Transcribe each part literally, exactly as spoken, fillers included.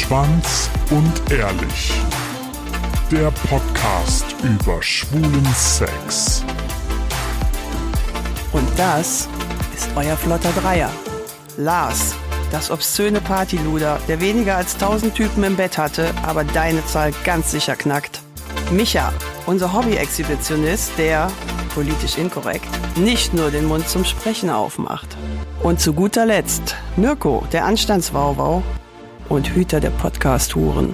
Schwanz und Ehrlich. Der Podcast über schwulen Sex. Und das ist euer flotter Dreier. Lars, das obszöne Partyluder, der weniger als tausend Typen im Bett hatte, aber deine Zahl ganz sicher knackt. Micha, unser Hobby-Exhibitionist, der, politisch inkorrekt, nicht nur den Mund zum Sprechen aufmacht. Und zu guter Letzt Mirko, der Anstandswauwau und Hüter der Podcast-Huren.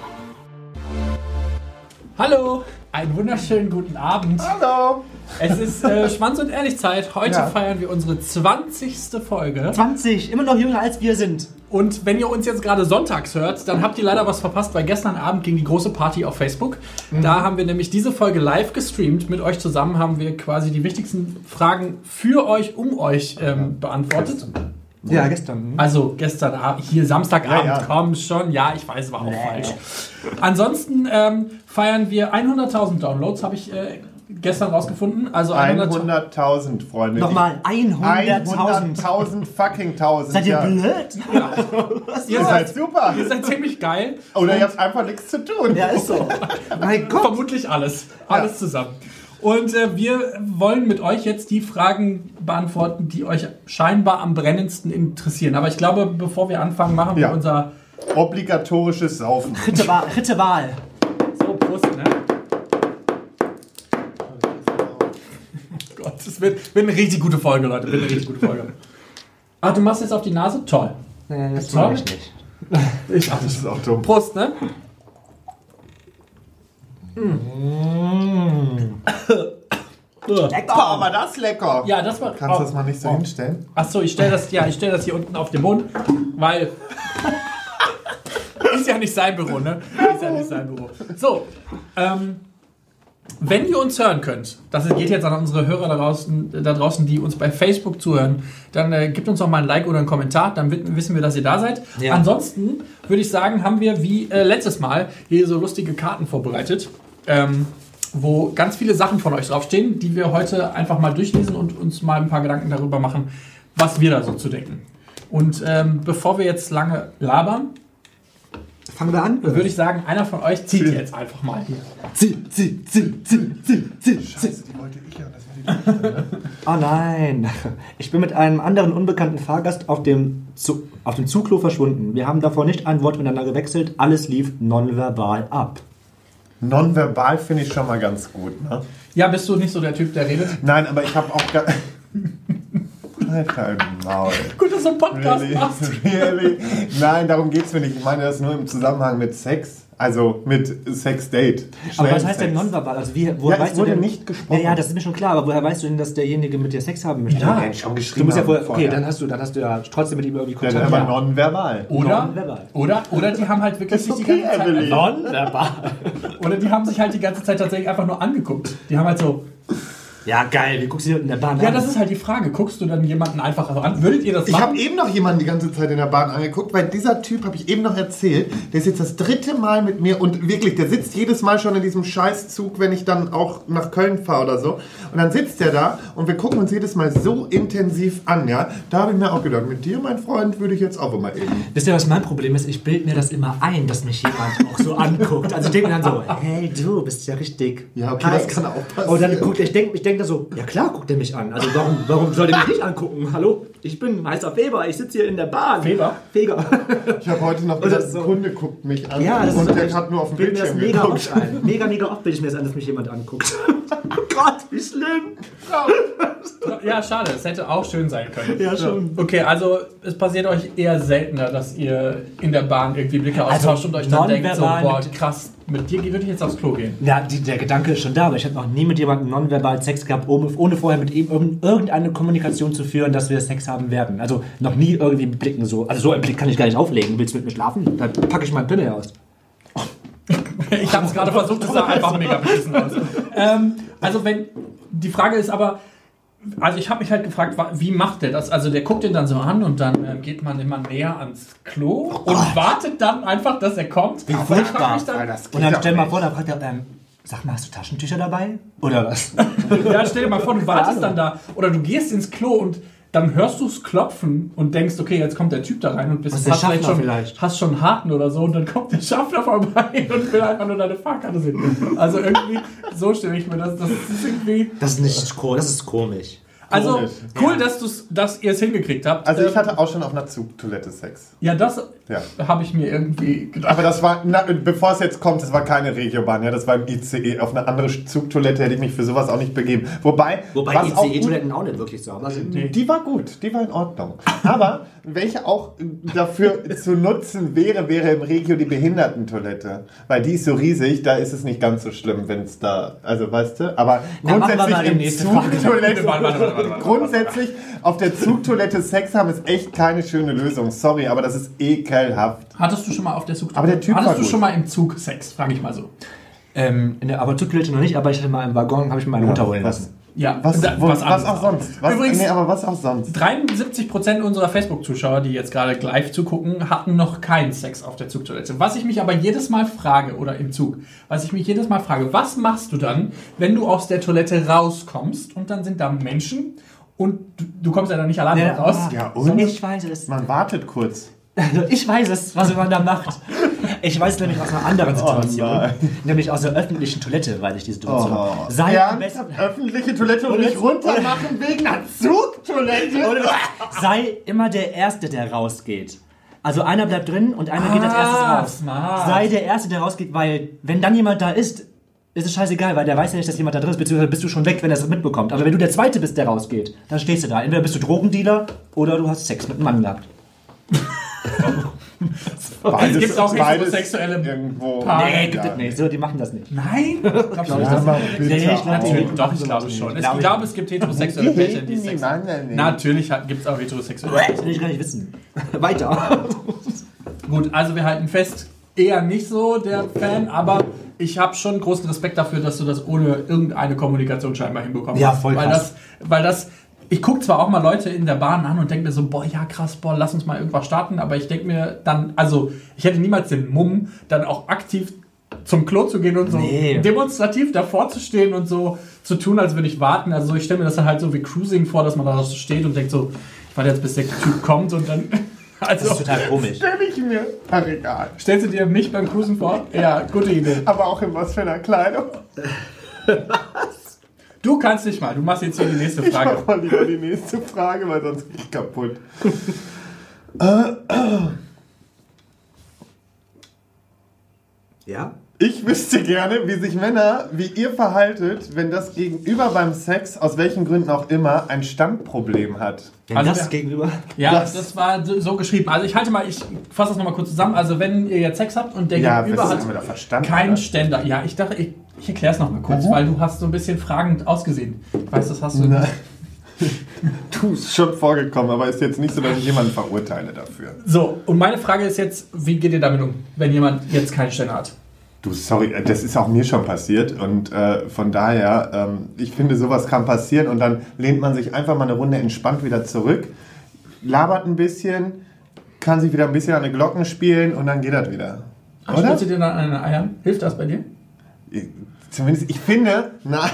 Hallo, einen wunderschönen guten Abend. Hallo. Es ist äh, Schwanz und Ehrlich Zeit. Heute Ja. feiern wir unsere zwanzigste Folge. zwanzig, immer noch jünger als wir sind. Und wenn ihr uns jetzt gerade sonntags hört, dann habt ihr leider was verpasst, weil gestern Abend ging die große Party auf Facebook. Mhm. Da haben wir nämlich diese Folge live gestreamt. Mit euch zusammen haben wir quasi die wichtigsten Fragen für euch, um euch ähm, beantwortet. Ja, gestern. Also gestern Abend, hier Samstagabend, Ja, ja. komm schon. Ja, ich weiß, war auch falsch. Ansonsten ähm, feiern wir hunderttausend Downloads, habe ich äh, gestern rausgefunden. Also hunderttausend, Freunde. Nochmal hunderttausend. hunderttausend fucking tausend. Seid ihr ja. blöd? Ihr Ihr seid seid, super. ihr seid ziemlich geil. Oder ihr habt einfach nichts zu tun. Ja, ist so. Mein Gott. Vermutlich alles. Alles Ja. zusammen. Und äh, wir wollen mit euch jetzt die Fragen beantworten, die euch scheinbar am brennendsten interessieren. Aber ich glaube, bevor wir anfangen, machen wir Ja. unser... Obligatorisches Saufen. Dritte Wahl. Dritte Wahl. So, Prost, ne? Gott, es wird, wird eine richtig gute Folge, Leute. Wird eine richtig gute Folge. Ah, du machst jetzt auf die Nase? Toll. Nee, das Toll. tue ich nicht. Ich, Das ist auch dumm. Prost, ne? Lecker. Oh, aber das ist lecker. Ja, das war... Kannst du oh, das mal nicht so oh. hinstellen? Achso, ich stelle das, ja, ich stell das hier unten auf den Mund, weil... ist ja nicht sein Büro, ne? Ist ja nicht sein Büro. So, ähm, wenn ihr uns hören könnt, das geht jetzt an unsere Hörer da draußen, da draußen die uns bei Facebook zuhören, dann äh, gebt uns doch mal ein Like oder einen Kommentar, dann wissen wir, dass ihr da seid. Ja. Ansonsten würde ich sagen, haben wir wie äh, letztes Mal hier so lustige Karten vorbereitet, ähm, wo ganz viele Sachen von euch draufstehen, die wir heute einfach mal durchlesen und uns mal ein paar Gedanken darüber machen, was wir da so zu denken. Und ähm, bevor wir jetzt lange labern, Fangen wir an. würde ich sagen, einer von euch zieht jetzt einfach mal hier. Zieh, zieh, zieh, zieh, zieh, zieh, zieh. Scheiße, die wollte ich ja. Das war die letzte, ne? Oh nein. Ich bin mit einem anderen unbekannten Fahrgast auf dem, Zu auf dem Zugklo verschwunden. Wir haben davor nicht ein Wort miteinander gewechselt. Alles lief nonverbal ab. Nonverbal finde ich schon mal ganz gut, ne? Ja, bist du nicht so der Typ, der redet? Nein, aber ich habe auch gar... Halt dein Maul. Gut, dass du einen Podcast Really? machst. Really? Nein, darum geht's mir nicht. Ich meine das nur im Zusammenhang mit Sex. Also mit Sex-Date. Aber was Schnellen heißt denn Sex. nonverbal? Also wie, woher Ja, es weißt du wurde denn, nicht gesprochen. Ja, ja, das ist mir schon klar, aber woher weißt du denn, dass derjenige mit dir Sex haben möchte? Ja, ja, schon geschrieben Du musst ja haben vorher, okay, vorher. dann hast du, dann hast du ja trotzdem mit ihm irgendwie Ja, Kontakt. dann aber nonverbal. Oder, Nonverbal. oder, oder die haben halt wirklich Ist sich die okay, ganze Zeit... Evelyn. Nonverbal. Oder die haben sich halt die ganze Zeit tatsächlich einfach nur angeguckt. Die haben halt so... Ja, geil, wie guckst du dir in der Bahn Ja, an? das ist halt die Frage. Guckst du dann jemanden einfach so an? Würdet ihr das Ich machen? habe eben noch jemanden die ganze Zeit in der Bahn angeguckt, weil dieser Typ, habe ich eben noch erzählt, der ist jetzt das dritte Mal mit mir und wirklich, der sitzt jedes Mal schon in diesem Scheißzug, wenn ich dann auch nach Köln fahre oder so. Und dann sitzt der da und wir gucken uns jedes Mal so intensiv an, ja. Da habe ich mir auch gedacht, mit dir, mein Freund, würde ich jetzt auch immer eben. Wisst ihr, was mein Problem ist? Ich bilde mir das immer ein, dass mich jemand auch so anguckt. Also ich denke mir dann so, hey, du bist ja richtig. Ja, okay, heiß. das kann auch passieren. Und dann guckt, ich denke ich denk da so, ja klar guckt er mich an. Also warum, warum soll er mich nicht angucken? Hallo, ich bin heißer Feber, ich sitze hier in der Bahn. Feber? Feger. Ich habe heute noch Oder gedacht, so. ein Kunde guckt mich an Ja, das und ist der so- hat nur auf dem Ich bilde mir das Bildschirm mega geguckt. oft ein. Mega, mega oft bilde ich mir das ein, dass mich jemand anguckt. Oh Gott, wie schlimm. Ja, schade. Es hätte auch schön sein können. Ja, schon. Okay, also es passiert euch eher seltener, dass ihr in der Bahn irgendwie Blicke Also austauscht und euch dann denkt, so, nonverbal boah, mit- krass, mit dir würde ich jetzt aufs Klo gehen. Ja, die, der Gedanke ist schon da, aber ich habe noch nie mit jemandem nonverbal Sex gehabt, ohne, ohne vorher mit ihm irgend- irgendeine Kommunikation zu führen, dass wir Sex haben werden. Also noch nie irgendwie mit Blicken so. Also so einen Blick kann ich gar nicht auflegen. Willst du mit mir schlafen? Dann packe ich meinen Pimmel aus. Ich habe es gerade versucht, es sah einfach mega beschissen aus. Ähm, also wenn, die Frage ist aber, also ich habe mich halt gefragt, wa- wie macht der das? Also der guckt ihn dann so an und dann äh, geht man immer näher ans Klo und wartet dann einfach, dass er kommt. Wie furchtbar. dann, Das geht Und dann doch stell mal nicht. vor, da fragt er, ähm, sag mal, hast du Taschentücher dabei? Oder was? Ja, stell dir mal vor, du wartest dann da oder du gehst ins Klo und dann hörst du es klopfen und denkst, okay, jetzt kommt der Typ da rein und bist Was, der hast vielleicht Schaffner schon, vielleicht? hast schon Harten oder so und dann kommt der Schaffner vorbei und will einfach nur deine Fahrkarte sehen. Also irgendwie, so stelle ich mir das, das ist irgendwie... Das ist nicht cool, das ist komisch. Also Komisch. cool, Ja. dass, du's, dass ihr es hingekriegt habt. Also ich Ähm, hatte auch schon auf einer Zugtoilette Sex. Ja, das Ja. habe ich mir irgendwie gedacht. Aber das war, na, bevor es jetzt kommt, das war keine Regiobahn, ja, das war im I C E. Auf eine andere Zugtoilette hätte ich mich für sowas auch nicht begeben. Wobei, Wobei was auch I C gut- E-Toiletten auch nicht wirklich so haben. Also, Die war gut, die war in Ordnung. Aber welche auch dafür zu nutzen wäre, wäre im Regio die Behindertentoilette. Weil die ist so riesig, da ist es nicht ganz so schlimm, wenn es da, also weißt du, aber Na, machen wir mal grundsätzlich die im nächste Frage. Zugtoilette, Warte, warte, warte, warte, warte. grundsätzlich auf der Zugtoilette Sex haben ist echt keine schöne Lösung. Sorry, aber das ist ekelhaft. Hattest du schon mal auf der Zugtoilette? Aber der Typ Hattest war du gut. schon mal im Zug Sex? Frage ich mal so. ähm, in der, aber Zugtoilette noch nicht, aber ich hatte mal im Waggon, habe ich mal meine Mutter holen was, lassen. Ja, was, da- wo, was, anderes. auch sonst? Was, Übrigens, nee, aber was auch sonst? dreiundsiebzig Prozent unserer Facebook-Zuschauer, die jetzt gerade live zugucken, hatten noch keinen Sex auf der Zugtoilette. Was ich mich aber jedes Mal frage, oder im Zug, was ich mich jedes Mal frage, was machst du dann, wenn du aus der Toilette rauskommst und dann sind da Menschen und du, du kommst ja dann nicht alleine Ja, raus. Ja, und? Ich weiß es. Man wartet kurz. Ich weiß es, was man da macht. Ich weiß es nämlich aus einer anderen Situation. nein. Nämlich aus der öffentlichen Toilette, weiß ich die Situation. Oh. Sei am besten, Ernsthaft? Öffentliche Toilette und nicht runter machen wegen einer Zugtoilette? sei immer der Erste, der rausgeht. Also einer bleibt drin und einer geht als erstes Ah, raus. smart. Sei der Erste, der rausgeht, weil wenn dann jemand da ist, ist es scheißegal, weil der weiß ja nicht, dass jemand da drin ist, beziehungsweise bist du schon weg, wenn er es mitbekommt. Aber wenn du der Zweite bist, der rausgeht, dann stehst du da. Entweder bist du Drogendealer oder du hast Sex mit einem Mann gehabt. Es gibt auch beides heterosexuelle irgendwo. Paar. Nee, gibt ja. es nicht. So, die machen das nicht. Nein? Glaubst du nicht, Ja, dass- aber bitte Nee, ich glaub, auch. Natürlich, die doch, machen ich sowas glaube nicht. schon. Es, Glaub ich ich glaube, es gibt heterosexuelle Pärchen, die Sex Nein, nein, nein. Natürlich gibt es auch heterosexuelle Das Pärchen. will ich gar nicht wissen. Weiter. Gut, also wir halten fest, eher nicht so der Fan, aber ich habe schon großen Respekt dafür, dass du das ohne irgendeine Kommunikation scheinbar hinbekommen Ja, hast. voll weil krass. das, weil das, ich gucke zwar auch mal Leute in der Bahn an und denke mir so, boah, ja krass, boah, lass uns mal irgendwas starten, aber ich denke mir dann, also ich hätte niemals den Mumm, dann auch aktiv zum Klo zu gehen und so Nee. demonstrativ davor zu stehen und so zu tun, als würde ich warten. Also ich stelle mir das dann halt so wie Cruising vor, dass man da so steht und denkt so, ich warte jetzt, bis der Typ kommt und dann... Das ist Also, total komisch. Stell ich mir. Ach, egal. stellst du dir mich beim Cruisen vor? Ja, gute Idee. Aber auch in was für einer Kleidung. Du kannst nicht mal, du machst jetzt hier die nächste Ich Frage. mach mal lieber die nächste Frage, weil sonst bin ich kaputt. Ja? Ich wüsste gerne, wie sich Männer, wie ihr verhaltet, wenn das Gegenüber beim Sex, aus welchen Gründen auch immer, ein Standproblem hat. Wenn Also das der- gegenüber... Ja, Das- das, war so so geschrieben. Also ich halte mal, ich fasse das nochmal kurz zusammen. Also wenn ihr jetzt Sex habt und der Ja, Gegenüber das hat haben wir doch verstanden. keinen oder? Ständer. Ja, ich dachte, ich, ich erkläre es nochmal kurz, Mhm. weil du hast so ein bisschen fragend ausgesehen. Ich weiß, das hast du... Nein. Du, ist schon vorgekommen, aber ist jetzt nicht so, dass ich jemanden verurteile dafür. So, und meine Frage ist jetzt, wie geht ihr damit um, wenn jemand jetzt keinen Ständer hat? Du, sorry, das ist auch mir schon passiert und äh, von daher, ähm, ich finde, sowas kann passieren und dann lehnt man sich einfach mal eine Runde entspannt wieder zurück, labert ein bisschen, kann sich wieder ein bisschen an den Glocken spielen und dann geht das wieder. Ach, Oder? spritzt du dir dann an den Eiern? Hilft das bei dir? Zumindest, ich finde, nein.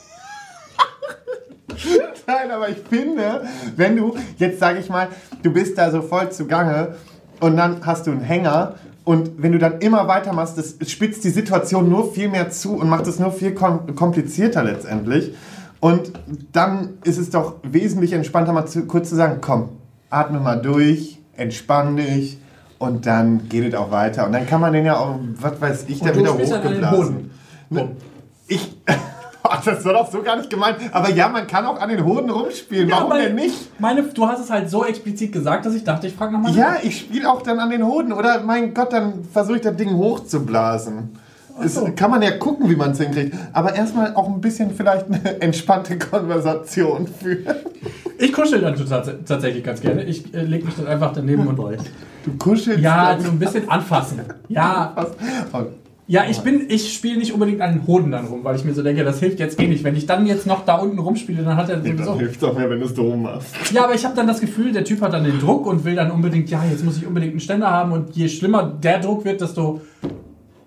Nein, aber ich finde, wenn du, jetzt sage ich mal, du bist da so voll zugange und dann hast du einen Hänger und wenn du dann immer weitermachst, das spitzt die Situation nur viel mehr zu und macht es nur viel kom- komplizierter letztendlich. Und dann ist es doch wesentlich entspannter, mal zu, kurz zu sagen, komm, atme mal durch, entspann dich und dann geht es auch weiter. Und dann kann man den ja auch, was weiß ich, da Und du wieder spielst dann an den hochgeblasen. Hoden. Ne? Ich... Das war doch so gar nicht gemeint. Aber ja, man kann auch an den Hoden rumspielen. Ja, Warum weil denn nicht? Meine, du hast es halt so explizit gesagt, dass ich dachte, ich frage nochmal. Ja, ich spiele auch dann an den Hoden. Oder mein Gott, dann versuche ich das Ding hochzublasen. Das so. kann man ja gucken, wie man es hinkriegt. Aber erstmal auch ein bisschen vielleicht eine entspannte Konversation führen. Ich kuschel dann tats- tatsächlich ganz gerne. Ich äh, lege mich dann einfach daneben und Du kuschelst ja, dann so ein bisschen anfassen. Ja, fast. Oh, ja, ich bin, ich spiele nicht unbedingt an den Hoden dann rum, weil ich mir so denke, das hilft jetzt eh nicht. Wenn ich dann jetzt noch da unten rumspiele, dann hat er nee, sowieso. dann hilft es auch mehr, wenn du es drum machst. Ja, aber ich habe dann das Gefühl, der Typ hat dann den Druck und will dann unbedingt, ja, jetzt muss ich unbedingt einen Ständer haben und je schlimmer der Druck wird, desto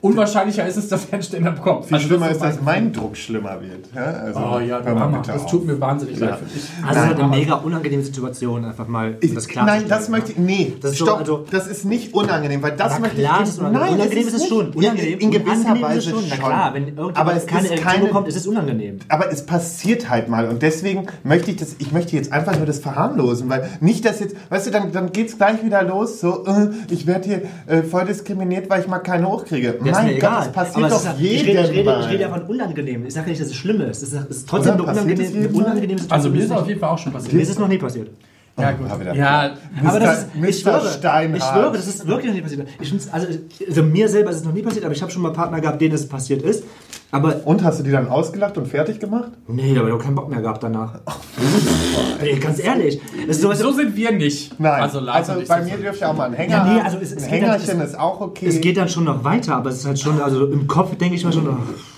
unwahrscheinlicher ist es, dass er einen Ständer bekommt. Viel Also schlimmer das ist, dass mein mein Druck schlimmer wird. Ja? Also, Oh ja, hör mal Mama, bitte das auf. tut mir wahnsinnig Ja. leid für dich. Also es ist halt eine mega unangenehme Situation, einfach mal Ich, das klar nein, das möchte ich. Nee, Das ist so, stopp. also- das ist nicht unangenehm, weil das Aber möchte klar, ich. ist es unangenehm. Unangenehm ist es nicht. schon. Unangenehm, In gewisser unangenehm ist Weise es schon. Na schon. klar, wenn irgendjemand Aber es keine ist Erektion keine- bekommt, ist es unangenehm. Aber es passiert halt mal und deswegen möchte ich das, ich möchte jetzt einfach nur das verharmlosen, weil nicht, dass jetzt, weißt du, dann, dann geht es gleich wieder los, so, äh, ich werde hier äh, voll diskriminiert, weil ich mal keine hochkriege. Ja, ist Mein mir Gott, egal. das passiert Aber es doch ist, jedem ich rede, ich rede, mal. ich rede ja von unangenehm. Ich sage ja nicht, dass es schlimm ist. Es ist, es ist trotzdem Oder? eine Passiert unangenehme, es jedem eine mal? unangenehme Situation. Also mir ist es auf jeden Fall auch schon passiert. Mir ist es noch nie passiert. Ja, gut. Ah, wieder. Ja, Aber das ist, Mister ich schwöre, Steinhardt. ich schwöre, das ist wirklich noch nie passiert. Ich find's, also, also mir selber ist es noch nie passiert, aber ich habe schon mal Partner gehabt, denen es passiert ist. Aber Und hast du die dann ausgelacht und fertig gemacht? nee, aber ich habe keinen Bock mehr gehabt danach. Ey, ganz ehrlich. Das ist sowas, so sind wir nicht. Nein. Also, Lars und ich bei sind mir so. dürfte auch mal ein Hänger Ja, nee, haben. also es- es ein geht dann- Hängerchen es- ist auch okay. es geht dann schon noch weiter, aber es ist halt schon, also im Kopf denke ich mal schon, oh,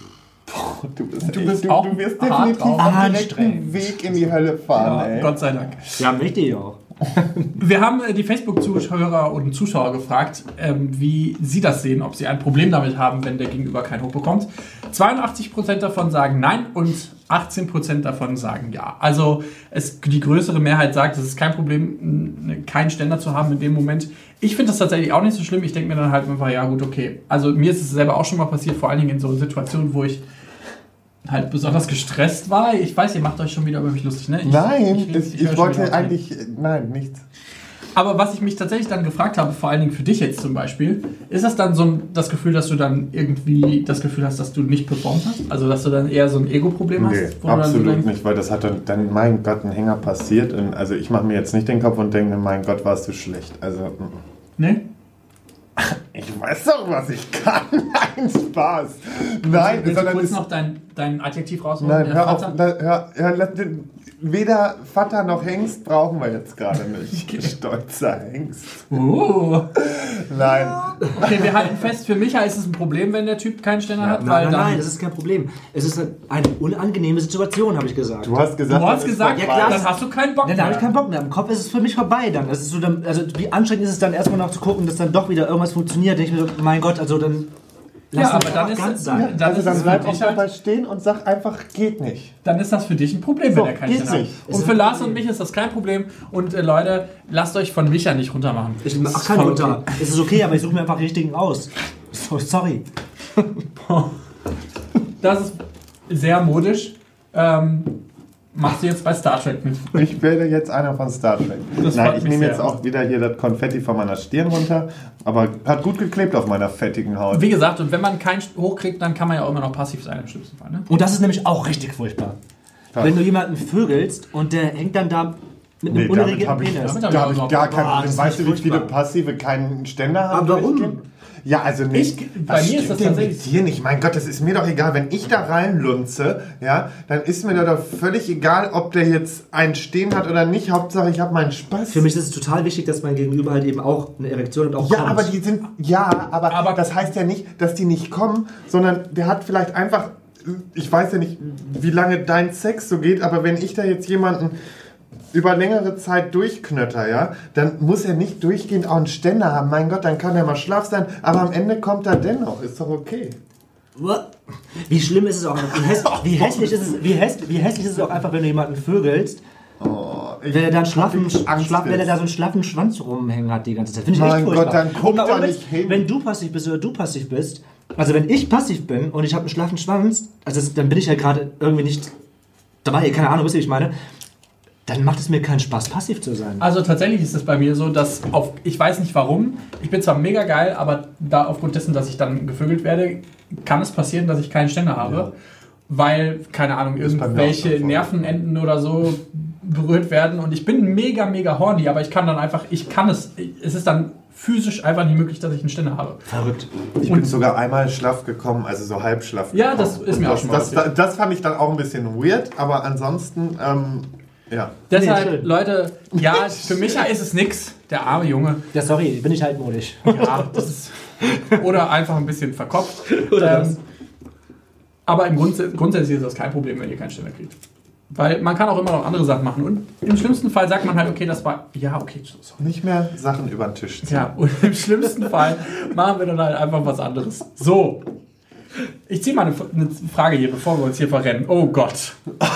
Du bist, Du echt- bist du, auch du wirst hart definitiv drauf. am direkten Anstrengend. Weg in die Hölle fahren, Ja, ey. Gott sei Dank. ja, möchte ich auch. Wir haben äh, die Facebook-Zuschauer und Zuschauer gefragt, ähm, wie sie das sehen, ob sie ein Problem damit haben, wenn der Gegenüber kein Hoch bekommt. zweiundachtzig Prozent davon sagen nein und achtzehn Prozent davon sagen ja. Also es, die größere Mehrheit sagt, es ist kein Problem, n- keinen Ständer zu haben in dem Moment. Ich finde das tatsächlich auch nicht so schlimm. Ich denke mir dann halt einfach, ja gut, okay. Also mir ist es selber auch schon mal passiert, vor allen Dingen in so Situationen, wo ich halt besonders gestresst war. Ich weiß, ihr macht euch schon wieder über mich lustig, ne? Ich, Nein, ich, ich, ich, ich, höre schon wollte wieder auf. eigentlich. Nein, nichts. Aber was ich mich tatsächlich dann gefragt habe, vor allen Dingen für dich jetzt zum Beispiel, ist das dann so ein, das Gefühl, dass du dann irgendwie das Gefühl hast, dass du nicht performt hast? Also, dass du dann eher so ein Ego-Problem hast? Nee, wo du dann so absolut denkst, nicht, weil das hat dann, dann, mein Gott, ein Hänger passiert. Und also ich mache mir jetzt nicht den Kopf und denke, mein Gott, warst du schlecht. Also, mm. Ne? ich weiß doch, was ich kann. Nein, Spaß. Nein, Willst du sondern kurz es, noch dein, dein Adjektiv rausholen? nein, Der hör auf. Vater? Na, hör, hör, lass den- weder Vater noch Hengst brauchen wir jetzt gerade nicht. Stolzer Hengst. Uh. Nein. Okay, wir halten fest, für Micha ist es ein Problem, wenn der Typ keinen Ständer hat. Nein, weil nein, dann, nein, das ist kein Problem. Es ist eine unangenehme Situation, habe ich gesagt. Du hast gesagt, Du hast das ist gesagt, Ja, vorbei. klar, dann hast du keinen Bock Nein, da habe ich mehr. keinen Bock mehr. Im Kopf ist es für mich vorbei dann. Das ist so dann, also wie anstrengend ist es dann erstmal noch zu gucken, dass dann doch wieder irgendwas funktioniert. Denke ich mir so, mein Gott, also dann Ja, lass aber uns dann doch ist ganz es- sein. dann Also ist dann es bleib für auch dich halt- dabei stehen und sag einfach, geht nicht. Dann ist das für dich ein Problem, So, wenn er keinen geht's Ständer hat. nicht. Und für Lars und mich ist das kein Problem. Und äh, Leute, lasst euch von Micha nicht runtermachen. Ich Das mach ist keinen voll runter. Es ist okay, aber ich suche mir einfach richtigen aus. So, sorry. Das ist sehr modisch. Ähm, machst du jetzt bei Star Trek mit? Ich werde jetzt einer von Star Trek. Das Nein, freut ich mich nehme sehr. jetzt auch wieder hier das Konfetti von meiner Stirn runter, aber hat gut geklebt auf meiner fettigen Haut. Wie gesagt, und wenn man keinen hochkriegt, dann kann man ja auch immer noch passiv sein im schlimmsten Fall. Ne? Und das ist nämlich auch richtig furchtbar. Ja. Wenn du jemanden vögelst und der hängt dann da mit einem Nee, damit unregierten habe ich, Penis. Damit hab da hab ich überhaupt- gar kein Boah, Problem. das ist Weißt du, wie furchtbar. viele Passive keinen Ständer haben? Aber warum? durchgehend? Ja, also nicht. Ich- bei mir ist das tatsächlich- mit dir nicht. Mein Gott, das ist mir doch egal. Wenn ich da reinlunze, ja, dann ist mir doch völlig egal, ob der jetzt einen stehen hat oder nicht. Hauptsache, ich habe meinen Spaß. Für mich ist es total wichtig, dass mein Gegenüber halt eben auch eine Erektion und auch Ja, kommt. aber die sind, ja, aber, Aber- das heißt ja nicht, dass die nicht kommen, sondern der hat vielleicht einfach, ich weiß ja nicht, wie lange dein Sex so geht, aber wenn ich da jetzt jemanden über längere Zeit durchknötter, ja, dann muss er nicht durchgehend auch einen Ständer haben. Mein Gott, dann kann er mal schlaff sein, aber am Ende kommt er dennoch, ist doch okay. Wie schlimm ist es auch, wie, häss, wie, hässlich ist es, wie, häss, wie hässlich ist es auch einfach, wenn du jemanden vögelst, Ich wenn er da einen schlaffen, hab Angst schlaff, wenn er jetzt. da so einen schlaffen Schwanz rumhängen hat die ganze Zeit. Finde ich Mein echt furchtbar. Gott, dann guck Und mal da ohne nicht Witz, hin. Wenn du passiv bist oder du passiv bist, also wenn ich passiv bin und ich habe einen schlaffen Schwanz, also das, dann bin ich ja gerade irgendwie nicht dabei, keine Ahnung, wisst ihr, wie ich meine, dann macht es mir keinen Spaß, passiv zu sein. Also tatsächlich ist es bei mir so, dass auf, ich weiß nicht warum, ich bin zwar mega geil, aber da aufgrund dessen, dass ich dann gevögelt werde, kann es passieren, dass ich keinen Ständer habe, Ja. weil, keine Ahnung, bei mir auch irgendwelche der Fall. Nervenenden oder so berührt werden und ich bin mega, mega horny, aber ich kann dann einfach, ich kann es, es ist dann physisch einfach nicht möglich, dass ich einen Ständer habe. Verrückt. Ich bin sogar einmal schlaff gekommen, also so halb schlaff Ja, gekommen. das ist mir Und auch schon mal das, das, das fand ich dann auch ein bisschen weird, aber ansonsten, ähm, ja. Deshalb, schön. Leute, ja, für Micha ist es nix, der arme Junge. Ja, sorry, bin ich altmodisch. Ja, das ist, oder einfach ein bisschen verkopft. Oder Ähm, das. aber im Grunds grundsätzlich ist das kein Problem, wenn ihr keinen Ständer kriegt. Weil man kann auch immer noch andere Sachen machen. Und im schlimmsten Fall sagt man halt, okay, das war, ja, okay, sorry. Nicht mehr Sachen über den Tisch ziehen. Ja, und im schlimmsten Fall machen wir dann halt einfach was anderes. So. Ich ziehe mal eine, eine Frage hier, bevor wir uns hier verrennen. Oh Gott.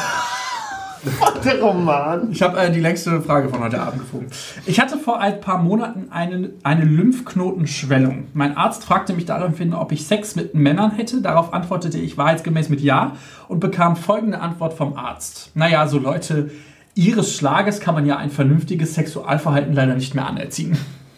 Der Roman. Ich habe äh, die längste Frage von heute Abend gefunden. Ich hatte vor ein paar Monaten eine, eine Lymphknotenschwellung. Mein Arzt fragte mich daraufhin, ob ich Sex mit Männern hätte. Darauf antwortete ich wahrheitsgemäß mit Ja und bekam folgende Antwort vom Arzt. Naja, so Leute ihres Schlages kann man ja ein vernünftiges Sexualverhalten leider nicht mehr anerziehen.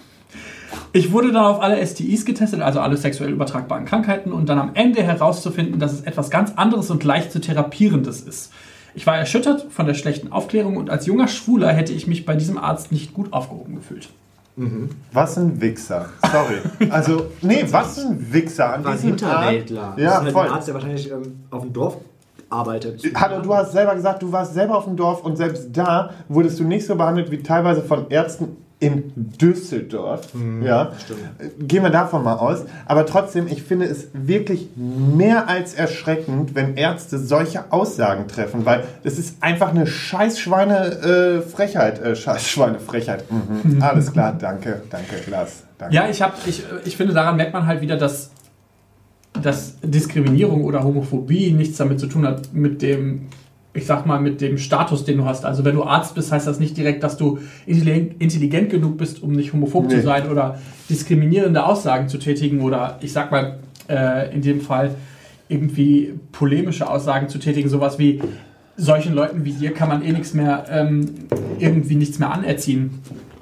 Ich wurde dann auf alle S T Is getestet, also alle sexuell übertragbaren Krankheiten, und dann am Ende herauszufinden, dass es etwas ganz anderes und leicht zu therapierendes ist. Ich war erschüttert von der schlechten Aufklärung und als junger Schwuler hätte ich mich bei diesem Arzt nicht gut aufgehoben gefühlt. Mhm. Was ein Wichser. Sorry. Also, nee, was ein Wichser. An War ein diesem Hinterwäldler. Arzt. Ja, das ist halt voll. ein Arzt, der wahrscheinlich ähm, auf dem Dorf arbeitet. Hallo, du hast selber gesagt, du warst selber auf dem Dorf und selbst da wurdest du nicht so behandelt wie teilweise von Ärzten in Düsseldorf. Mhm, ja, stimmt. Gehen wir davon mal aus. Aber trotzdem, ich finde es wirklich mehr als erschreckend, wenn Ärzte solche Aussagen treffen, weil das ist einfach eine Scheißschweine-Frechheit. Äh, Scheißschweine-Frechheit. Mhm. Alles klar, danke, danke, Lars. Danke. Ja, ich, hab, ich, ich finde, daran merkt man halt wieder, dass, dass Diskriminierung oder Homophobie nichts damit zu tun hat mit dem, ich sag mal, mit dem Status, den du hast. Also wenn du Arzt bist, heißt das nicht direkt, dass du intelligent, intelligent genug bist, um nicht homophob nee. zu sein oder diskriminierende Aussagen zu tätigen oder, ich sag mal, äh, in dem Fall irgendwie polemische Aussagen zu tätigen. Sowas wie, solchen Leuten wie dir kann man eh nichts mehr, ähm, irgendwie nichts mehr anerziehen.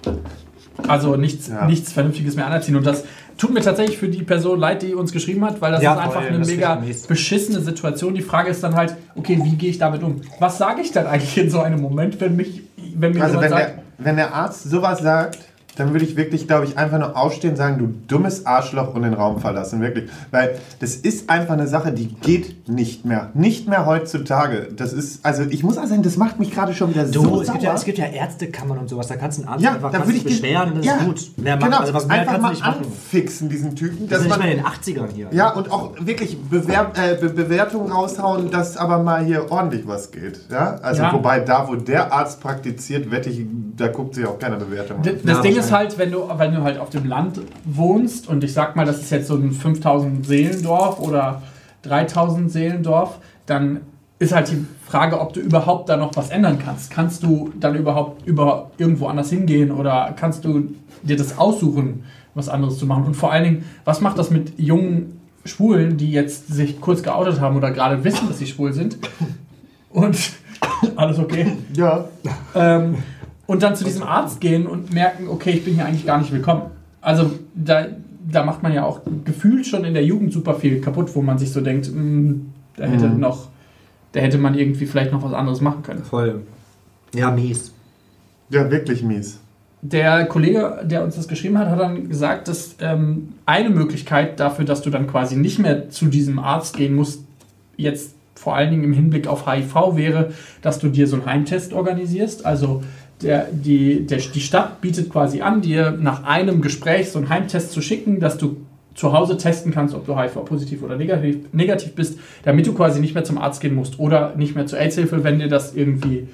Also nichts, ja. nichts Vernünftiges mehr anerziehen. Und das tut mir tatsächlich für die Person leid, die uns geschrieben hat, weil das ja, ist einfach voll, eine mega beschissene Situation. Die Frage ist dann halt, okay, wie gehe ich damit um? Was sage ich dann eigentlich in so einem Moment, wenn mich, wenn mir also jemand wenn sagt... Der, wenn der Arzt sowas sagt, dann würde ich wirklich, glaube ich, einfach nur aufstehen und sagen, du dummes Arschloch, und den Raum verlassen, wirklich. Weil das ist einfach eine Sache, die geht nicht mehr. Nicht mehr heutzutage. Das ist, also ich muss auch sagen, das macht mich gerade schon wieder du, so es sauer. gibt, ja, es gibt ja Ärztekammern und sowas, da kannst du einen Arzt ja, einfach da würde ich beschweren und das ja, ist gut. Mehr genau, machen, also was mehr einfach kannst mal du nicht machen. anfixen, diesen Typen. Das ist man, nicht mal in den achtzigern hier. Ja, und auch wirklich Bewer äh, Be Bewertungen raushauen, dass aber mal hier ordentlich was geht. Ja? Also ja. Wobei da, wo der Arzt praktiziert, wette ich, da guckt sich auch keine Bewertung an. Das, das ja, Ding ist halt, wenn du, wenn du halt auf dem Land wohnst und ich sag mal, das ist jetzt so ein fünftausend Seelendorf oder dreitausend Seelendorf, dann ist halt die Frage, ob du überhaupt da noch was ändern kannst. Kannst du dann überhaupt über irgendwo anders hingehen oder kannst du dir das aussuchen, was anderes zu machen? Und vor allen Dingen, was macht das mit jungen Schwulen, die jetzt sich kurz geoutet haben oder gerade wissen, dass sie schwul sind? Und alles okay? Ja. Ähm, und dann zu diesem Arzt gehen und merken, okay, ich bin hier eigentlich gar nicht willkommen. Also da, da macht man ja auch gefühlt schon in der Jugend super viel kaputt, wo man sich so denkt, mh, da hätte mhm. noch, da hätte man irgendwie vielleicht noch was anderes machen können. Voll. Ja, mies. Ja, wirklich mies. Der Kollege, der uns das geschrieben hat, hat dann gesagt, dass ähm, eine Möglichkeit dafür, dass du dann quasi nicht mehr zu diesem Arzt gehen musst, jetzt vor allen Dingen im Hinblick auf H I V wäre, dass du dir so einen Heimtest organisierst. Also Der, die, der, die Stadt bietet quasi an, dir nach einem Gespräch so einen Heimtest zu schicken, dass du zu Hause testen kannst, ob du H I V-positiv oder negativ, negativ bist, damit du quasi nicht mehr zum Arzt gehen musst oder nicht mehr zur AIDS-Hilfe, wenn dir das irgendwie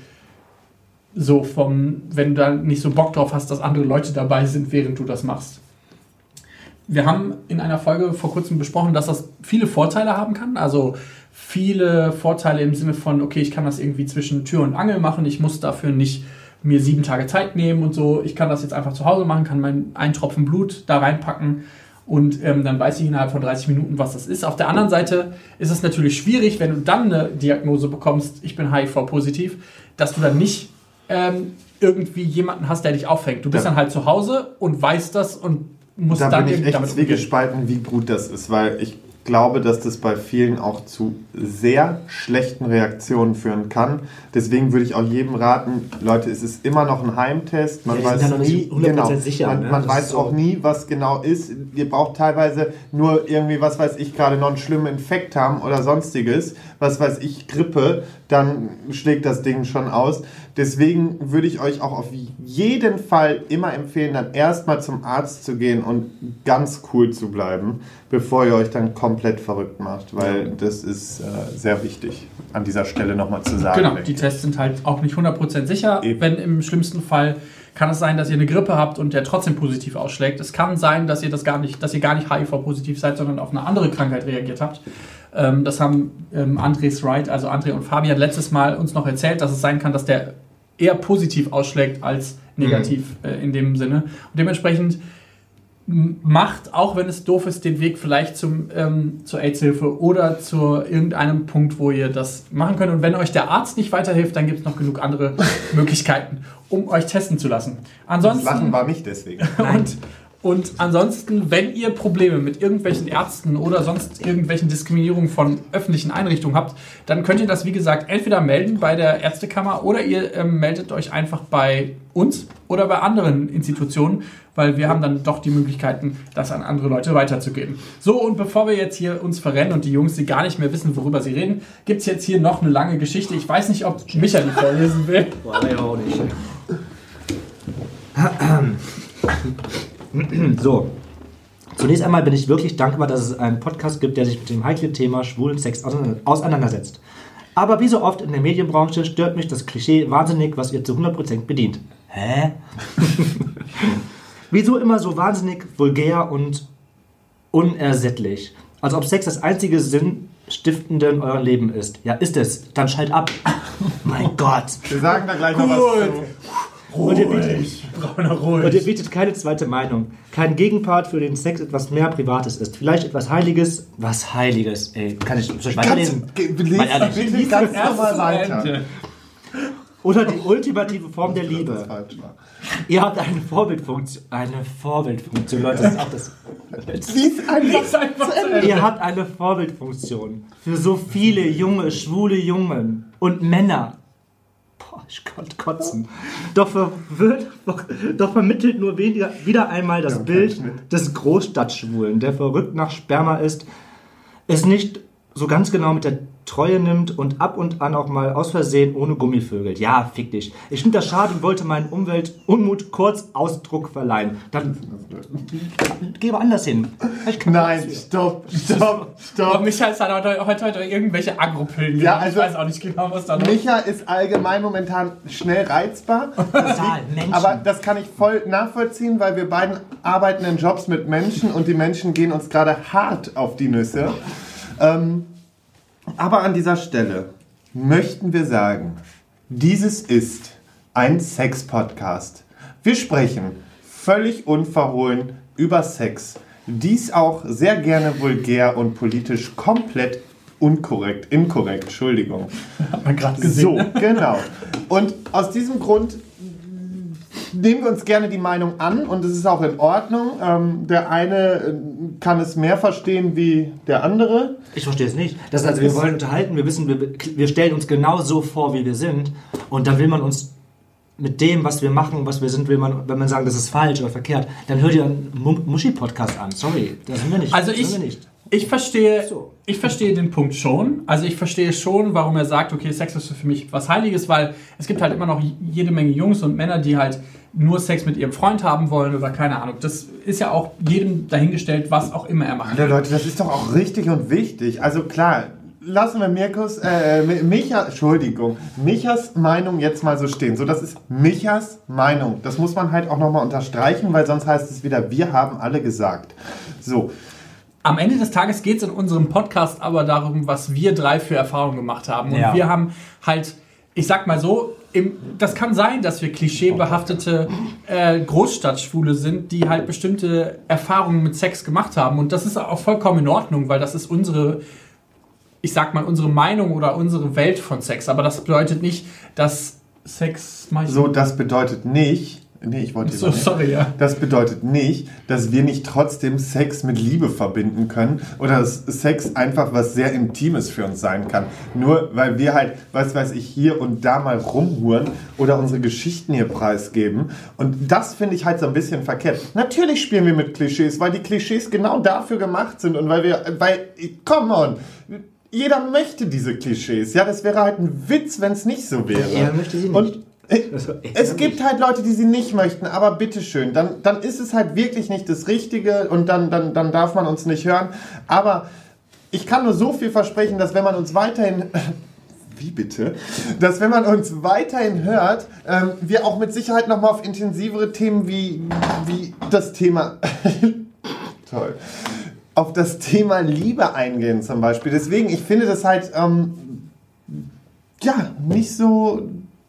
so vom, wenn du da nicht so Bock drauf hast, dass andere Leute dabei sind, während du das machst. Wir haben in einer Folge vor kurzem besprochen, dass das viele Vorteile haben kann, also viele Vorteile im Sinne von, okay, ich kann das irgendwie zwischen Tür und Angel machen, ich muss dafür nicht mir sieben Tage Zeit nehmen und so. Ich kann das jetzt einfach zu Hause machen, kann meinen einen Tropfen Blut da reinpacken und ähm, dann weiß ich innerhalb von dreißig Minuten, was das ist. Auf der anderen Seite ist es natürlich schwierig, wenn du dann eine Diagnose bekommst, ich bin H I V-positiv, dass du dann nicht ähm, irgendwie jemanden hast, der dich auffängt. Du bist ja. dann halt zu Hause und weißt das und musst da dann bin ich echt damit zwiegespalten, wie gut das ist, weil ich glaube, dass das bei vielen auch zu sehr schlechten Reaktionen führen kann. Deswegen würde ich auch jedem raten, Leute, es ist immer noch ein Heimtest. Man ja, weiß sind ja noch nie, hundert Prozent genau, sicher. Man, ne? man weiß so. auch nie, was genau ist. Ihr braucht teilweise nur irgendwie, was weiß ich, gerade noch einen schlimmen Infekt haben oder sonstiges. Was weiß ich, Grippe, dann schlägt das Ding schon aus. Deswegen würde ich euch auch auf jeden Fall immer empfehlen, dann erstmal zum Arzt zu gehen und ganz cool zu bleiben, bevor ihr euch dann komplett komplett verrückt macht, weil das ist äh, sehr wichtig, an dieser Stelle nochmal zu sagen. Genau, die Tests sind halt auch nicht hundert Prozent sicher. Eben. Wenn im schlimmsten Fall kann es sein, dass ihr eine Grippe habt und der trotzdem positiv ausschlägt. Es kann sein, dass ihr das gar nicht, dass ihr gar nicht H I V-positiv seid, sondern auf eine andere Krankheit reagiert habt. Ähm, das haben ähm, Andres Wright, also André und Fabian, letztes Mal uns noch erzählt, dass es sein kann, dass der eher positiv ausschlägt als negativ mhm. äh, in dem Sinne. Und dementsprechend macht, auch wenn es doof ist, den Weg vielleicht zum, ähm, zur AIDS-Hilfe oder zu irgendeinem Punkt, wo ihr das machen könnt. Und wenn euch der Arzt nicht weiterhilft, dann gibt es noch genug andere Möglichkeiten, um euch testen zu lassen. Ansonsten, das Lachen war nicht deswegen. und, und ansonsten, wenn ihr Probleme mit irgendwelchen Ärzten oder sonst irgendwelchen Diskriminierungen von öffentlichen Einrichtungen habt, dann könnt ihr das, wie gesagt, entweder melden bei der Ärztekammer oder ihr ähm, meldet euch einfach bei uns oder bei anderen Institutionen, weil wir haben dann doch die Möglichkeiten, das an andere Leute weiterzugeben. So, und bevor wir jetzt hier uns verrennen und die Jungs, die gar nicht mehr wissen, worüber sie reden, gibt es jetzt hier noch eine lange Geschichte. Ich weiß nicht, ob Micha die vorlesen will. Boah, nee, auch nicht. So, zunächst einmal bin ich wirklich dankbar, dass es einen Podcast gibt, der sich mit dem heiklen Thema schwulen Sex auseinandersetzt. Aber wie so oft in der Medienbranche stört mich das Klischee wahnsinnig, was ihr zu hundert Prozent bedient. Hä? Wieso immer so wahnsinnig vulgär und unersättlich? Als ob Sex das einzige Sinnstiftende in eurem Leben ist. Ja, ist es. Dann schalt ab. Mein Gott. Wir sagen da gleich noch was zu. Und ihr, bietet, Brauner ruhig. und ihr bietet keine zweite Meinung. Kein Gegenpart, für den Sex etwas mehr Privates ist. Vielleicht etwas Heiliges. Was Heiliges? Ey, kann ich, soll ich weiterlesen? Mal ehrlich. Lies ganz normal weiter. Oder die ultimative Form der Liebe. Das falsch war. Ihr habt eine Vorbildfunktion. Eine Vorbildfunktion, Leute, das ist auch das. Lies einfach. Lies einfach zu Ende. Ihr habt eine Vorbildfunktion für so viele junge, schwule Jungen und Männer. Boah, ich konnte kotzen. Doch, verwirrt, doch, doch vermittelt nur weniger, wieder einmal das Ja, Bild Schnitt. des Großstadtschwulen, der verrückt nach Sperma ist, es nicht so ganz genau mit der Treue nimmt und ab und an auch mal aus Versehen ohne Gummivögel. Ja, fick dich. Ich finde das schade und wollte meinen Umweltunmut kurz Ausdruck verleihen. Dann geh woanders hin. Ich kann Nein, stopp, stopp, Oh, stopp. Micha ist halt heute, heute, heute irgendwelche Agropillen. Ja, genommen. also- ich weiß auch nicht genau, was da noch Micha ist allgemein momentan schnell reizbar. Das Total, liegt- Menschen. Aber das kann ich voll nachvollziehen, weil wir beiden arbeiten in Jobs mit Menschen und die Menschen gehen uns gerade hart auf die Nüsse. Ähm, aber an dieser Stelle möchten wir sagen, dieses ist ein Sex-Podcast. Wir sprechen völlig unverhohlen über Sex. Dies auch sehr gerne vulgär und politisch komplett unkorrekt, inkorrekt, Entschuldigung. hat man gerade gesehen. So, genau. Und aus diesem Grund nehmen wir uns gerne die Meinung an und es ist auch in Ordnung. Ähm, der eine äh, kann es mehr verstehen wie der andere. Ich verstehe es nicht. Das ist also, wir wollen unterhalten, wir wissen, wir, wir stellen uns genau so vor, wie wir sind. Und dann will man uns mit dem, was wir machen, was wir sind, will man, wenn man sagt, das ist falsch oder verkehrt, dann hört ihr einen Mu- Muschi-Podcast an. Sorry, das sind wir nicht. Also das ich, sind wir nicht. ich verstehe, So. ich verstehe den Punkt schon. Also ich verstehe schon, warum er sagt, okay, Sex ist für mich was Heiliges, weil es gibt halt immer noch jede Menge Jungs und Männer, die halt nur Sex mit ihrem Freund haben wollen oder keine Ahnung. Das ist ja auch jedem dahingestellt, was auch immer er macht. Ja, Leute, das ist doch auch richtig und wichtig. Also klar, lassen wir Mirkus, äh, Micha, Entschuldigung, Michas Meinung jetzt mal so stehen. So, das ist Michas Meinung. Das muss man halt auch nochmal unterstreichen, weil sonst heißt es wieder, wir haben alle gesagt. So. Am Ende des Tages geht es in unserem Podcast aber darum, was wir drei für Erfahrungen gemacht haben. Und Ja. wir haben halt, ich sag mal so, im, das kann sein, dass wir klischeebehaftete äh, Großstadtschwule sind, die halt bestimmte Erfahrungen mit Sex gemacht haben. Und das ist auch vollkommen in Ordnung, weil das ist unsere, ich sag mal, unsere Meinung oder unsere Welt von Sex. Aber das bedeutet nicht, dass Sex... So, das bedeutet nicht, nee, ich wollte So, nicht. sorry, ja. Das bedeutet nicht, dass wir nicht trotzdem Sex mit Liebe verbinden können oder dass Sex einfach was sehr Intimes für uns sein kann. Nur weil wir halt, was weiß ich, hier und da mal rumhuren oder unsere Geschichten hier preisgeben. Und das finde ich halt so ein bisschen verkehrt. Natürlich spielen wir mit Klischees, weil die Klischees genau dafür gemacht sind und weil wir, weil, come on, jeder möchte diese Klischees. Ja, das wäre halt ein Witz, wenn es nicht so wäre. Er möchte sie nicht. Und Also, es gibt halt Leute, die sie nicht möchten, aber bitteschön, dann, dann ist es halt wirklich nicht das Richtige und dann, dann, dann darf man uns nicht hören. Aber ich kann nur so viel versprechen, dass wenn man uns weiterhin... Wie bitte? Dass wenn man uns weiterhin hört, ähm, wir auch mit Sicherheit nochmal auf intensivere Themen wie, wie das Thema... Toll. Auf das Thema Liebe eingehen zum Beispiel. Deswegen, ich finde das halt... Ähm, ja, nicht so...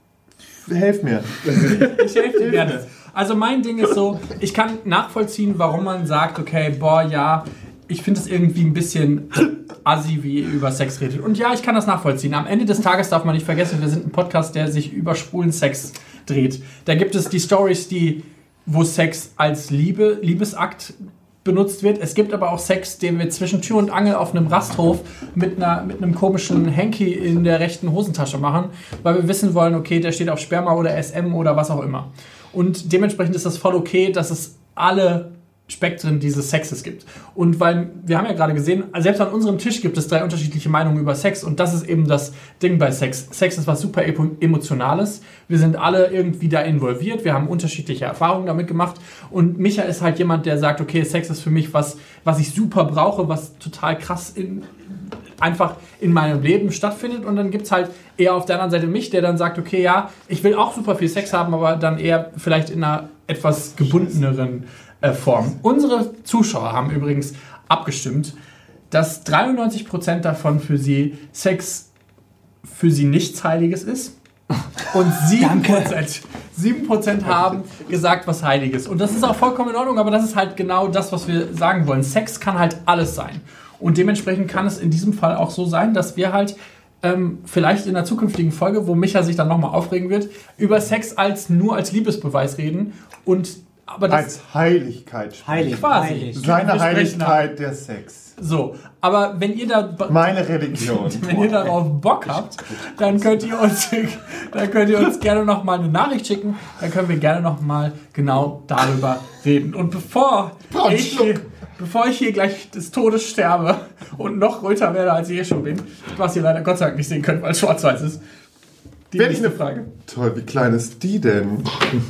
Helf mir. Ich helfe dir gerne. Also mein Ding ist so, ich kann nachvollziehen, warum man sagt, okay, boah, ja, ich finde es irgendwie ein bisschen assi, wie ihr über Sex redet. Und ja, ich kann das nachvollziehen. Am Ende des Tages darf man nicht vergessen, wir sind ein Podcast, der sich über schwulen Sex dreht. Da gibt es die Stories, die, wo Sex als Liebe, Liebesakt benutzt wird. Es gibt aber auch Sex, den wir zwischen Tür und Angel auf einem Rasthof mit, einer, mit einem komischen Hanky in der rechten Hosentasche machen, weil wir wissen wollen, okay, der steht auf Sperma oder S M oder was auch immer. Und dementsprechend ist das voll okay, dass es alle Spektren dieses Sexes gibt. Und weil, wir haben ja gerade gesehen, selbst an unserem Tisch gibt es drei unterschiedliche Meinungen über Sex und das ist eben das Ding bei Sex. Sex ist was super Emotionales. Wir sind alle irgendwie da involviert, wir haben unterschiedliche Erfahrungen damit gemacht und Micha ist halt jemand, der sagt, okay, Sex ist für mich was, was ich super brauche, was total krass in, einfach in meinem Leben stattfindet und dann gibt es halt eher auf der anderen Seite mich, der dann sagt, okay, ja, ich will auch super viel Sex haben, aber dann eher vielleicht in einer etwas gebundeneren Form. Unsere Zuschauer haben übrigens abgestimmt, dass dreiundneunzig Prozent davon für sie Sex für sie nichts Heiliges ist und sieben Prozent, sieben Prozent haben gesagt, was Heiliges. Und das ist auch vollkommen in Ordnung, aber das ist halt genau das, was wir sagen wollen. Sex kann halt alles sein. Und dementsprechend kann es in diesem Fall auch so sein, dass wir halt ähm, vielleicht in einer zukünftigen Folge, wo Micha sich dann nochmal aufregen wird, über Sex als nur als Liebesbeweis reden und aber das als Heiligkeit. Heilig, quasi. heilig. Seine Heiligkeit der Sex. So, aber wenn ihr da meine Religion. Wenn ihr darauf Bock habt, dann könnt ihr uns, dann könnt ihr uns gerne noch mal eine Nachricht schicken. Dann können wir gerne noch mal genau darüber reden. Und bevor ich, hier, bevor ich hier gleich des Todes sterbe und noch röter werde, als ich hier schon bin, was ihr leider Gott sei Dank nicht sehen könnt, weil es schwarz-weiß ist. Die Werde ich nächste eine Frage. Toll, wie klein ist die denn?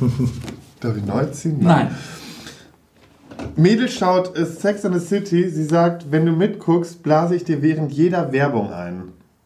Darf ich neu ziehen? Nein. Mädel schaut Sex and the City. Sie sagt, wenn du mitguckst, blase ich dir während jeder Werbung ein.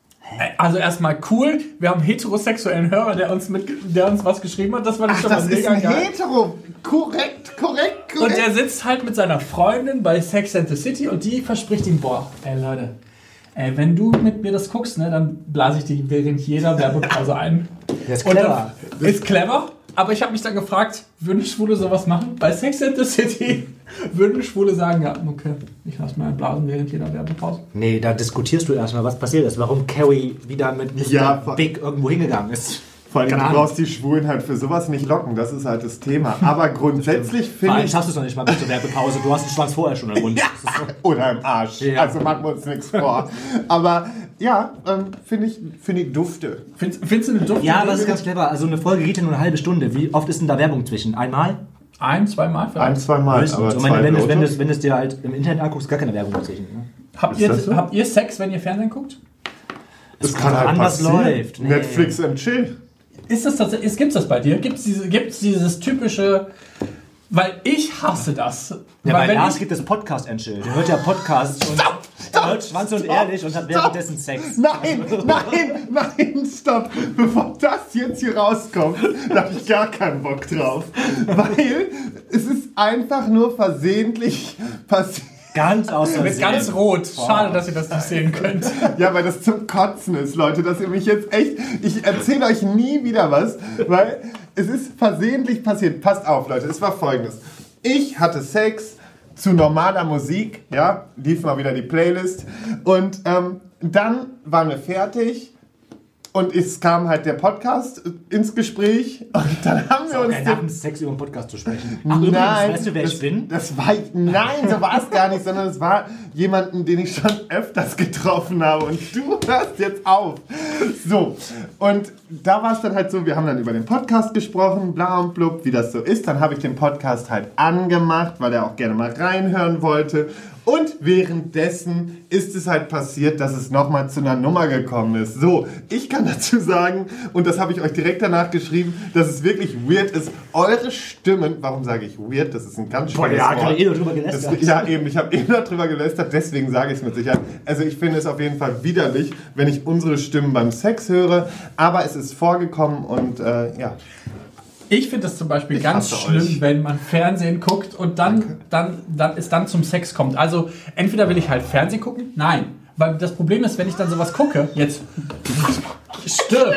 Also erstmal cool, wir haben einen heterosexuellen Hörer, der uns, mit, der uns was geschrieben hat. Das war Ach, schon das mal ist mega ein geil. Hetero. Korrekt, korrekt, korrekt. Und der sitzt halt mit seiner Freundin bei Sex and the City und die verspricht ihm, boah, ey Leute, ey, wenn du mit mir das guckst, ne, dann blase ich dich während jeder Werbepause ein. Der ist Und clever. dann, ist clever, aber ich habe mich dann gefragt, würden Schwule sowas machen? Bei Sex and the City würden Schwule sagen, ja, okay, ich lasse mal blasen während jeder Werbepause. Nee, da diskutierst du erstmal, was passiert ist. Warum Carrie wieder mit Mister Ja, Big irgendwo hingegangen ist. Vor allem, Keine du Ahnung. brauchst die Schwulen halt für sowas nicht locken. Das ist halt das Thema. Aber grundsätzlich Vor finde allem ich... schaffst du es noch nicht mal bis zur Werbepause. Du hast den Schwanz vorher schon im Mund. Ja, oder im Arsch. Ja. Also machen wir uns nichts vor. Aber ja, ähm, finde ich, finde ich dufte. Findest, findest du eine Duft? Ja, aber das ist ganz clever. Also eine Folge geht ja nur eine halbe Stunde. Wie oft ist denn da Werbung zwischen? Einmal? Ein, zweimal vielleicht? Ein, zwei Mal. Höchstens. Aber Und wenn, zwei wenn, es, wenn, Autos. es, wenn es dir halt im Internet anguckst, gar keine Werbung dazwischen. Ne? Habt, Ist ihr, das so? habt ihr Sex, wenn ihr Fernsehen guckt? Das kommt kann drauf halt an, was passieren. läuft. Nee. Netflix and Chill. Ist das tatsächlich, gibt es das bei dir? Gibt es diese, gibt's dieses typische, weil ich hasse das. Ja, weil bei wenn Lars ich, gibt es Podcast-Entschild. Der hört ja Podcasts und Stopp, er hört Schwanz und Ehrlich und hat währenddessen Sex. Nein, nein, nein, stopp. Bevor das jetzt hier rauskommt, da habe ich gar keinen Bock drauf. Weil es ist einfach nur versehentlich passiert. Ganz außer mit ganz rot. Schade, dass ihr das nicht sehen könnt. Ja, weil das zum Kotzen ist, Leute, dass ihr mich jetzt echt... Ich erzähle euch nie wieder was, weil es ist versehentlich passiert. Passt auf, Leute, es war Folgendes. Ich hatte Sex zu normaler Musik, ja, lief mal wieder die Playlist und ähm, dann waren wir fertig und es kam halt der Podcast ins Gespräch und dann haben wir uns... Okay, nach dem Sex über den Podcast zu sprechen. Ach, Nein, übrigens, weißt du, wer das, ich bin? Das war, nein, so war es gar nicht, sondern es war jemanden, den ich schon öfters getroffen habe und du hörst jetzt auf. So, und da war es dann halt so, wir haben dann über den Podcast gesprochen, bla und blub, wie das so ist. Dann habe ich den Podcast halt angemacht, weil er auch gerne mal reinhören wollte Und währenddessen ist es halt passiert, dass es nochmal zu einer Nummer gekommen ist. So, ich kann dazu sagen, und das habe ich euch direkt danach geschrieben, dass es wirklich weird ist, eure Stimmen, warum sage ich weird? Das ist ein ganz schönes Ja, Wort. ich habe eh noch drüber gelästert. Das, ja, eben, ich habe eben noch drüber gelästert, deswegen sage ich es mit Sicherheit. Also ich finde es auf jeden Fall widerlich, wenn ich unsere Stimmen beim Sex höre, aber es ist vorgekommen und äh, ja. Ich finde es zum Beispiel Ich ganz hasse schlimm, euch. wenn man Fernsehen guckt und dann, dann, dann es dann zum Sex kommt. Also entweder will ich halt Fernsehen gucken, nein. Weil das Problem ist, wenn ich dann sowas gucke, jetzt stirb.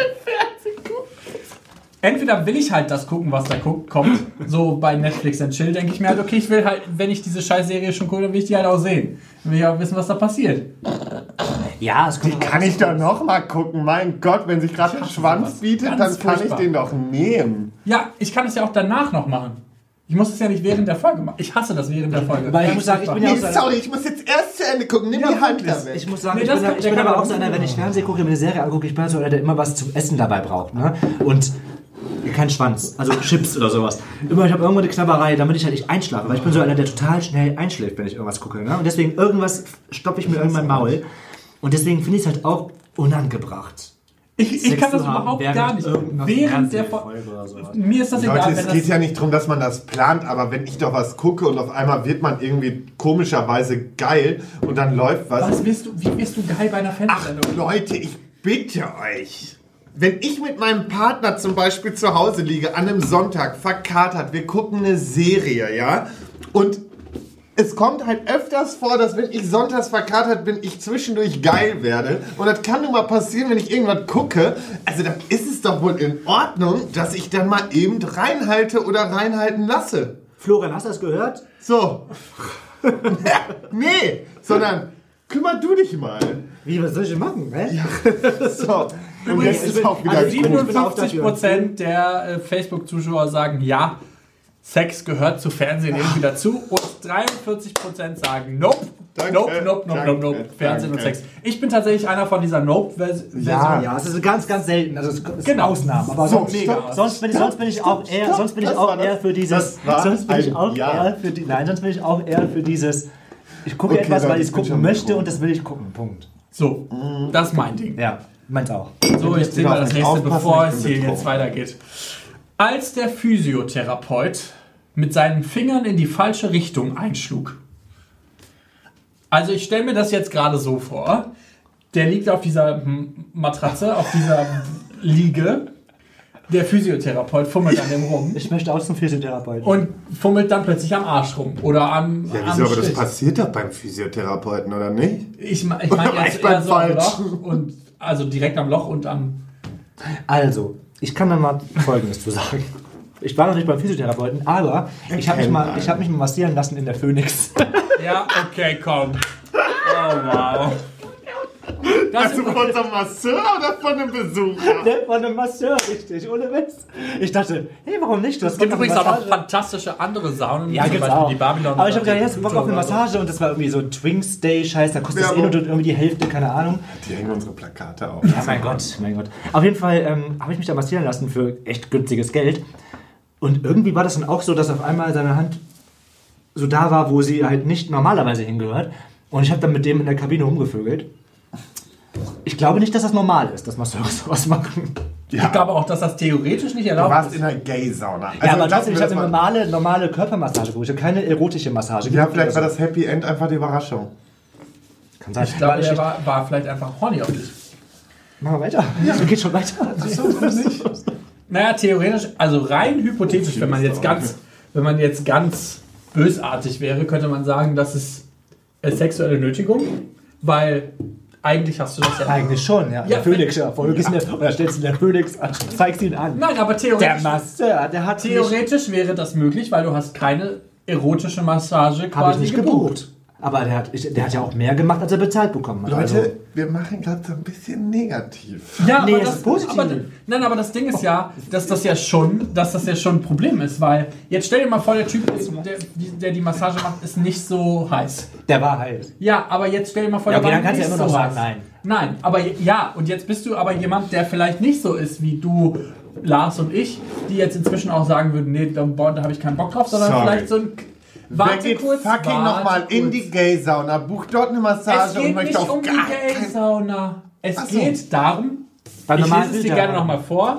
Entweder will ich halt das gucken, was da guckt, kommt. So bei Netflix and Chill denke ich mir halt, okay, ich will halt, wenn ich diese Scheißserie schon gucke, dann will ich die halt auch sehen. Dann will ich auch wissen, was da passiert. Ja, es kommt Kann ich doch noch mal gucken, mein Gott, wenn sich gerade ein Schwanz bietet, dann Ganz kann ich furchtbar. den doch nehmen. Ja, ich kann es ja auch danach noch machen. Ich muss es ja nicht während der Folge machen. Ich hasse das während der Folge. Weil ich muss sagen, ich bin ja Nee, auch so einer- sorry, ich muss jetzt erst zu Ende gucken, nimm die Hand da weg. Ich muss sagen, Nee, ich das bin, kann- ich der bin kann aber auch auch so einer, machen. wenn ich Fernsehen gucke, mir eine Serie angucke, ich bin so einer, der immer was zum Essen dabei braucht. Ne? Und kein Schwanz, also Chips oder sowas. Immer, ich habe irgendwo eine Knabberei, damit ich halt nicht einschlafe. Weil ich bin so einer, der total schnell einschläft, wenn ich irgendwas gucke. Ne? Und deswegen irgendwas stopfe ich mir irgendwann mein Maul. Und deswegen finde ich es halt auch unangebracht. Ich, ich Sex kann das zu haben, überhaupt während gar nicht. irgendeiner Während der Fernsehfolge Folge. oder sowas. Mir ist das egal, Leute, wenn es das geht ja nicht darum, dass man das plant, aber wenn ich doch was gucke und auf einmal wird man irgendwie komischerweise geil und dann läuft was. Was wirst du, wie wirst du geil bei einer Ach Fernsehsendung? Leute, ich bitte euch. Wenn ich mit meinem Partner zum Beispiel zu Hause liege, an einem Sonntag, verkatert, wir gucken eine Serie, ja? Und es kommt halt öfters vor, dass wenn ich sonntags verkatert bin, ich zwischendurch geil werde. Und das kann nun mal passieren, wenn ich irgendwas gucke. Also dann ist es doch wohl in Ordnung, dass ich dann mal eben reinhalte oder reinhalten lasse. Florian, hast du das gehört? So. Nee, sondern kümmer du dich mal. Wie, was soll ich denn machen? Hä? So. Und Übrigens, jetzt ist auch wieder also gut. siebenundfünfzig Prozent der äh, Facebook-Zuschauer sagen ja, Sex gehört zu Fernsehen irgendwie dazu. Und dreiundvierzig Prozent sagen nope. Danke, Nope, nope, nope, danke, nope, nope. Fernsehen danke. und Sex. Ich bin tatsächlich einer von dieser Nope-Version. Ja. Ja, es ist ganz, ganz selten. Also es ist Genau. Ausnahmen. Aber So, sonst, mega. sonst bin ich, sonst bin ich auch eher, stopp, sonst bin ich das auch war das- eher für dieses. das war Sonst bin ich ein auch Ja. eher für die. Nein, sonst bin ich auch eher für dieses. Ich gucke Okay, etwas, Leute, weil ich ich es bin gucken schon möchte froh. und das will ich gucken. Punkt. So, das ist mein Ding. Ja, meins auch. So, jetzt sehen wir das nächste, Aufpassen, bevor ich es bin hier betroffen. jetzt weitergeht. Als der Physiotherapeut mit seinen Fingern in die falsche Richtung einschlug. Also ich stelle mir das jetzt gerade so vor. Der liegt auf dieser hm, Matratze, auf dieser Liege. Der Physiotherapeut fummelt an dem rum Ich möchte auch zum Physiotherapeuten. und fummelt dann plötzlich am Arsch rum. Oder am, Ja, am wieso, aber das Schritt. passiert doch beim Physiotherapeuten, oder nicht? Ich, me- ich meine War jetzt ich eher beim so am Loch. Falschen? Und, also direkt am Loch und am... Also, ich kann da mal Folgendes zu sagen. Ich war noch nicht beim Physiotherapeuten, aber ich habe mich, mal- ich hab mich mal massieren lassen in der Phoenix. Ja, okay, komm. Oh, wow. Das Also von einem Masseur oder von einem Besucher? Der war ein Masseur, richtig, ohne Witz. Ich dachte, hey, warum nicht? Du hast Es gibt Bock auf übrigens eine auch noch Massage. fantastische andere Saunen, Ja, zum gibt's Beispiel auch. die Babylon. Aber ich habe gedacht, jetzt Bock auf eine oder so. Massage und das war irgendwie so Twinks Day Scheiß, da kostet es eh Werbung. nur irgendwie die Hälfte, keine Ahnung. Die hängen unsere Plakate auf. Ja, mein Gott, mein Gott. Auf jeden Fall ähm, habe ich mich da massieren lassen für echt günstiges Geld. Und irgendwie war das dann auch so, dass auf einmal seine Hand so da war, wo sie halt nicht normalerweise hingehört. Und ich habe dann mit dem in der Kabine rumgevögelt. Ich glaube nicht, dass das normal ist, dass Masseure sowas machen. Ich glaube auch, dass das theoretisch nicht Du erlaubt warst ist. in einer Gay-Sauna. Also Ja, aber lassen trotzdem, wir ich das habe eine mal- normale, normale Körpermassage geholt. Ich habe keine erotische Massage. Ja, vielleicht war das Happy End einfach die Überraschung. Kann sein. Ich glaube, Weil der war, war vielleicht einfach horny auf dich. Machen wir weiter. Ja. Geht schon weiter. Naja, theoretisch, also rein hypothetisch, wenn man jetzt ganz, wenn man jetzt ganz bösartig wäre, könnte man sagen, das ist äh, sexuelle Nötigung, weil eigentlich hast du das ja... Eigentlich schon, ja. Ja, Der Phoenix, ja. Vorher ja. Oder stellst du den Phoenix an, zeigst ihn an. Nein, aber Der theoretisch, Masseur, der hat mich, theoretisch wäre das möglich, weil du hast keine erotische Massage habe quasi ich nicht gebucht. Aber der hat, ich, der hat ja auch mehr gemacht, als er bezahlt bekommen hat. Leute, Also, wir machen gerade so ein bisschen negativ. Ja, Nee, aber es das, ist positiv. Aber, nein, aber das Ding ist ja, dass das ja schon, dass das ja schon ein Problem ist, weil jetzt stell dir mal vor, der Typ, der, der die Massage macht, ist nicht so heiß. der war heiß. Ja, aber jetzt stell dir mal vor, Ja, der okay, war dann kannst du nicht ja immer noch so sagen, heiß. nein. Nein, aber je- ja, und jetzt bist du aber jemand, der vielleicht nicht so ist wie du, Lars und ich, die jetzt inzwischen auch sagen würden, nee, da, boah, da habe ich keinen Bock drauf, sondern Sorry. vielleicht so ein, Warte Wer geht kurz, fucking warte nochmal in kurz. die Gay-Sauna, bucht dort eine Es Massage und geht möchte nicht auf um die gar keinen... Gay-Sauna. Es Ach so. geht darum, Bei ich normalen lese es dir gerne Filter. nochmal vor,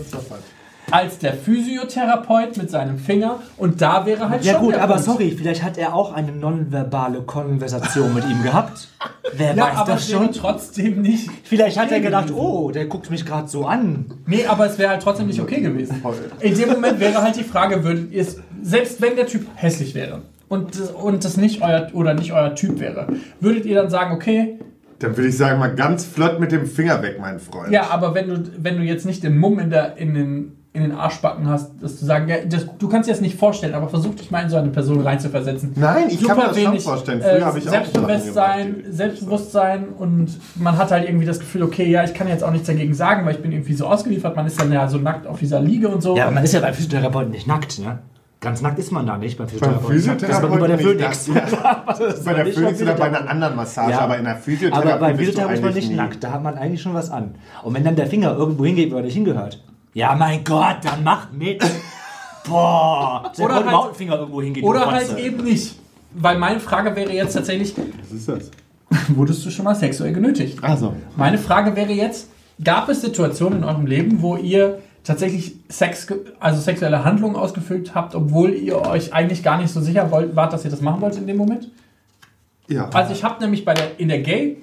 als der Physiotherapeut mit seinem Finger und da wäre halt Ja schon gut, der aber Punkt. sorry, vielleicht hat er auch eine nonverbale Konversation mit ihm gehabt. Wer Ja, weiß aber das es wäre schon? trotzdem nicht... Vielleicht hat er gedacht, oh, der guckt mich gerade so an. Nee, aber es wäre halt trotzdem nicht okay gewesen. In dem Moment wäre halt die Frage, würdet ihr es, selbst wenn der Typ hässlich wäre und, und das nicht euer oder nicht euer Typ wäre, würdet ihr dann sagen, okay, Dann würde ich sagen, mal ganz flott mit dem Finger weg, mein Freund. ja, aber wenn du, wenn du jetzt nicht den Mumm in, der, in, den, in den Arschbacken hast, das zu sagen, ja, das, du kannst dir das nicht vorstellen, aber versuch dich mal in so eine Person reinzuversetzen. Nein, ich Super kann mir das schon wenig, vorstellen. Früher äh, habe ich auch Selbstbewusstsein, Sachen gemacht, Selbstbewusstsein und man hat halt irgendwie das Gefühl, okay, ja, ich kann jetzt auch nichts dagegen sagen, weil ich bin irgendwie so ausgeliefert, man ist dann ja so nackt auf dieser Liege und so. Ja, aber man ist ja beim Physiotherapeuten nicht nackt, ne? Ganz nackt ist man da nicht beim Beim Physiotherapeuten. Das ist Physiotherapeuten bei der nicht, Phoenix. ja. Das ist Bei der nicht Phoenix beim oder bei einer Physiotherapeuten. anderen Massage, Ja. aber in der Physiotherapie Aber beim bist du Physiotherapeuten ist man eigentlich nicht nie. nackt, da hat man eigentlich schon was an. Und wenn dann der Finger irgendwo hingeht, wo er nicht hingehört, ja mein Gott, dann mach mit. Boah, der Oder oder halt- halt, Finger irgendwo hingeht. Oder du halt Fotze. eben nicht. Weil meine Frage wäre jetzt tatsächlich, Was ist das? wurdest du schon mal sexuell genötigt? Also, Meine Frage wäre jetzt, gab es Situationen in eurem Leben, wo ihr tatsächlich Sex, ge- also sexuelle Handlungen ausgeführt habt, obwohl ihr euch eigentlich gar nicht so sicher wollt, wart, dass ihr das machen wollt in dem Moment? ja. Also ich habe nämlich bei der, in der Gay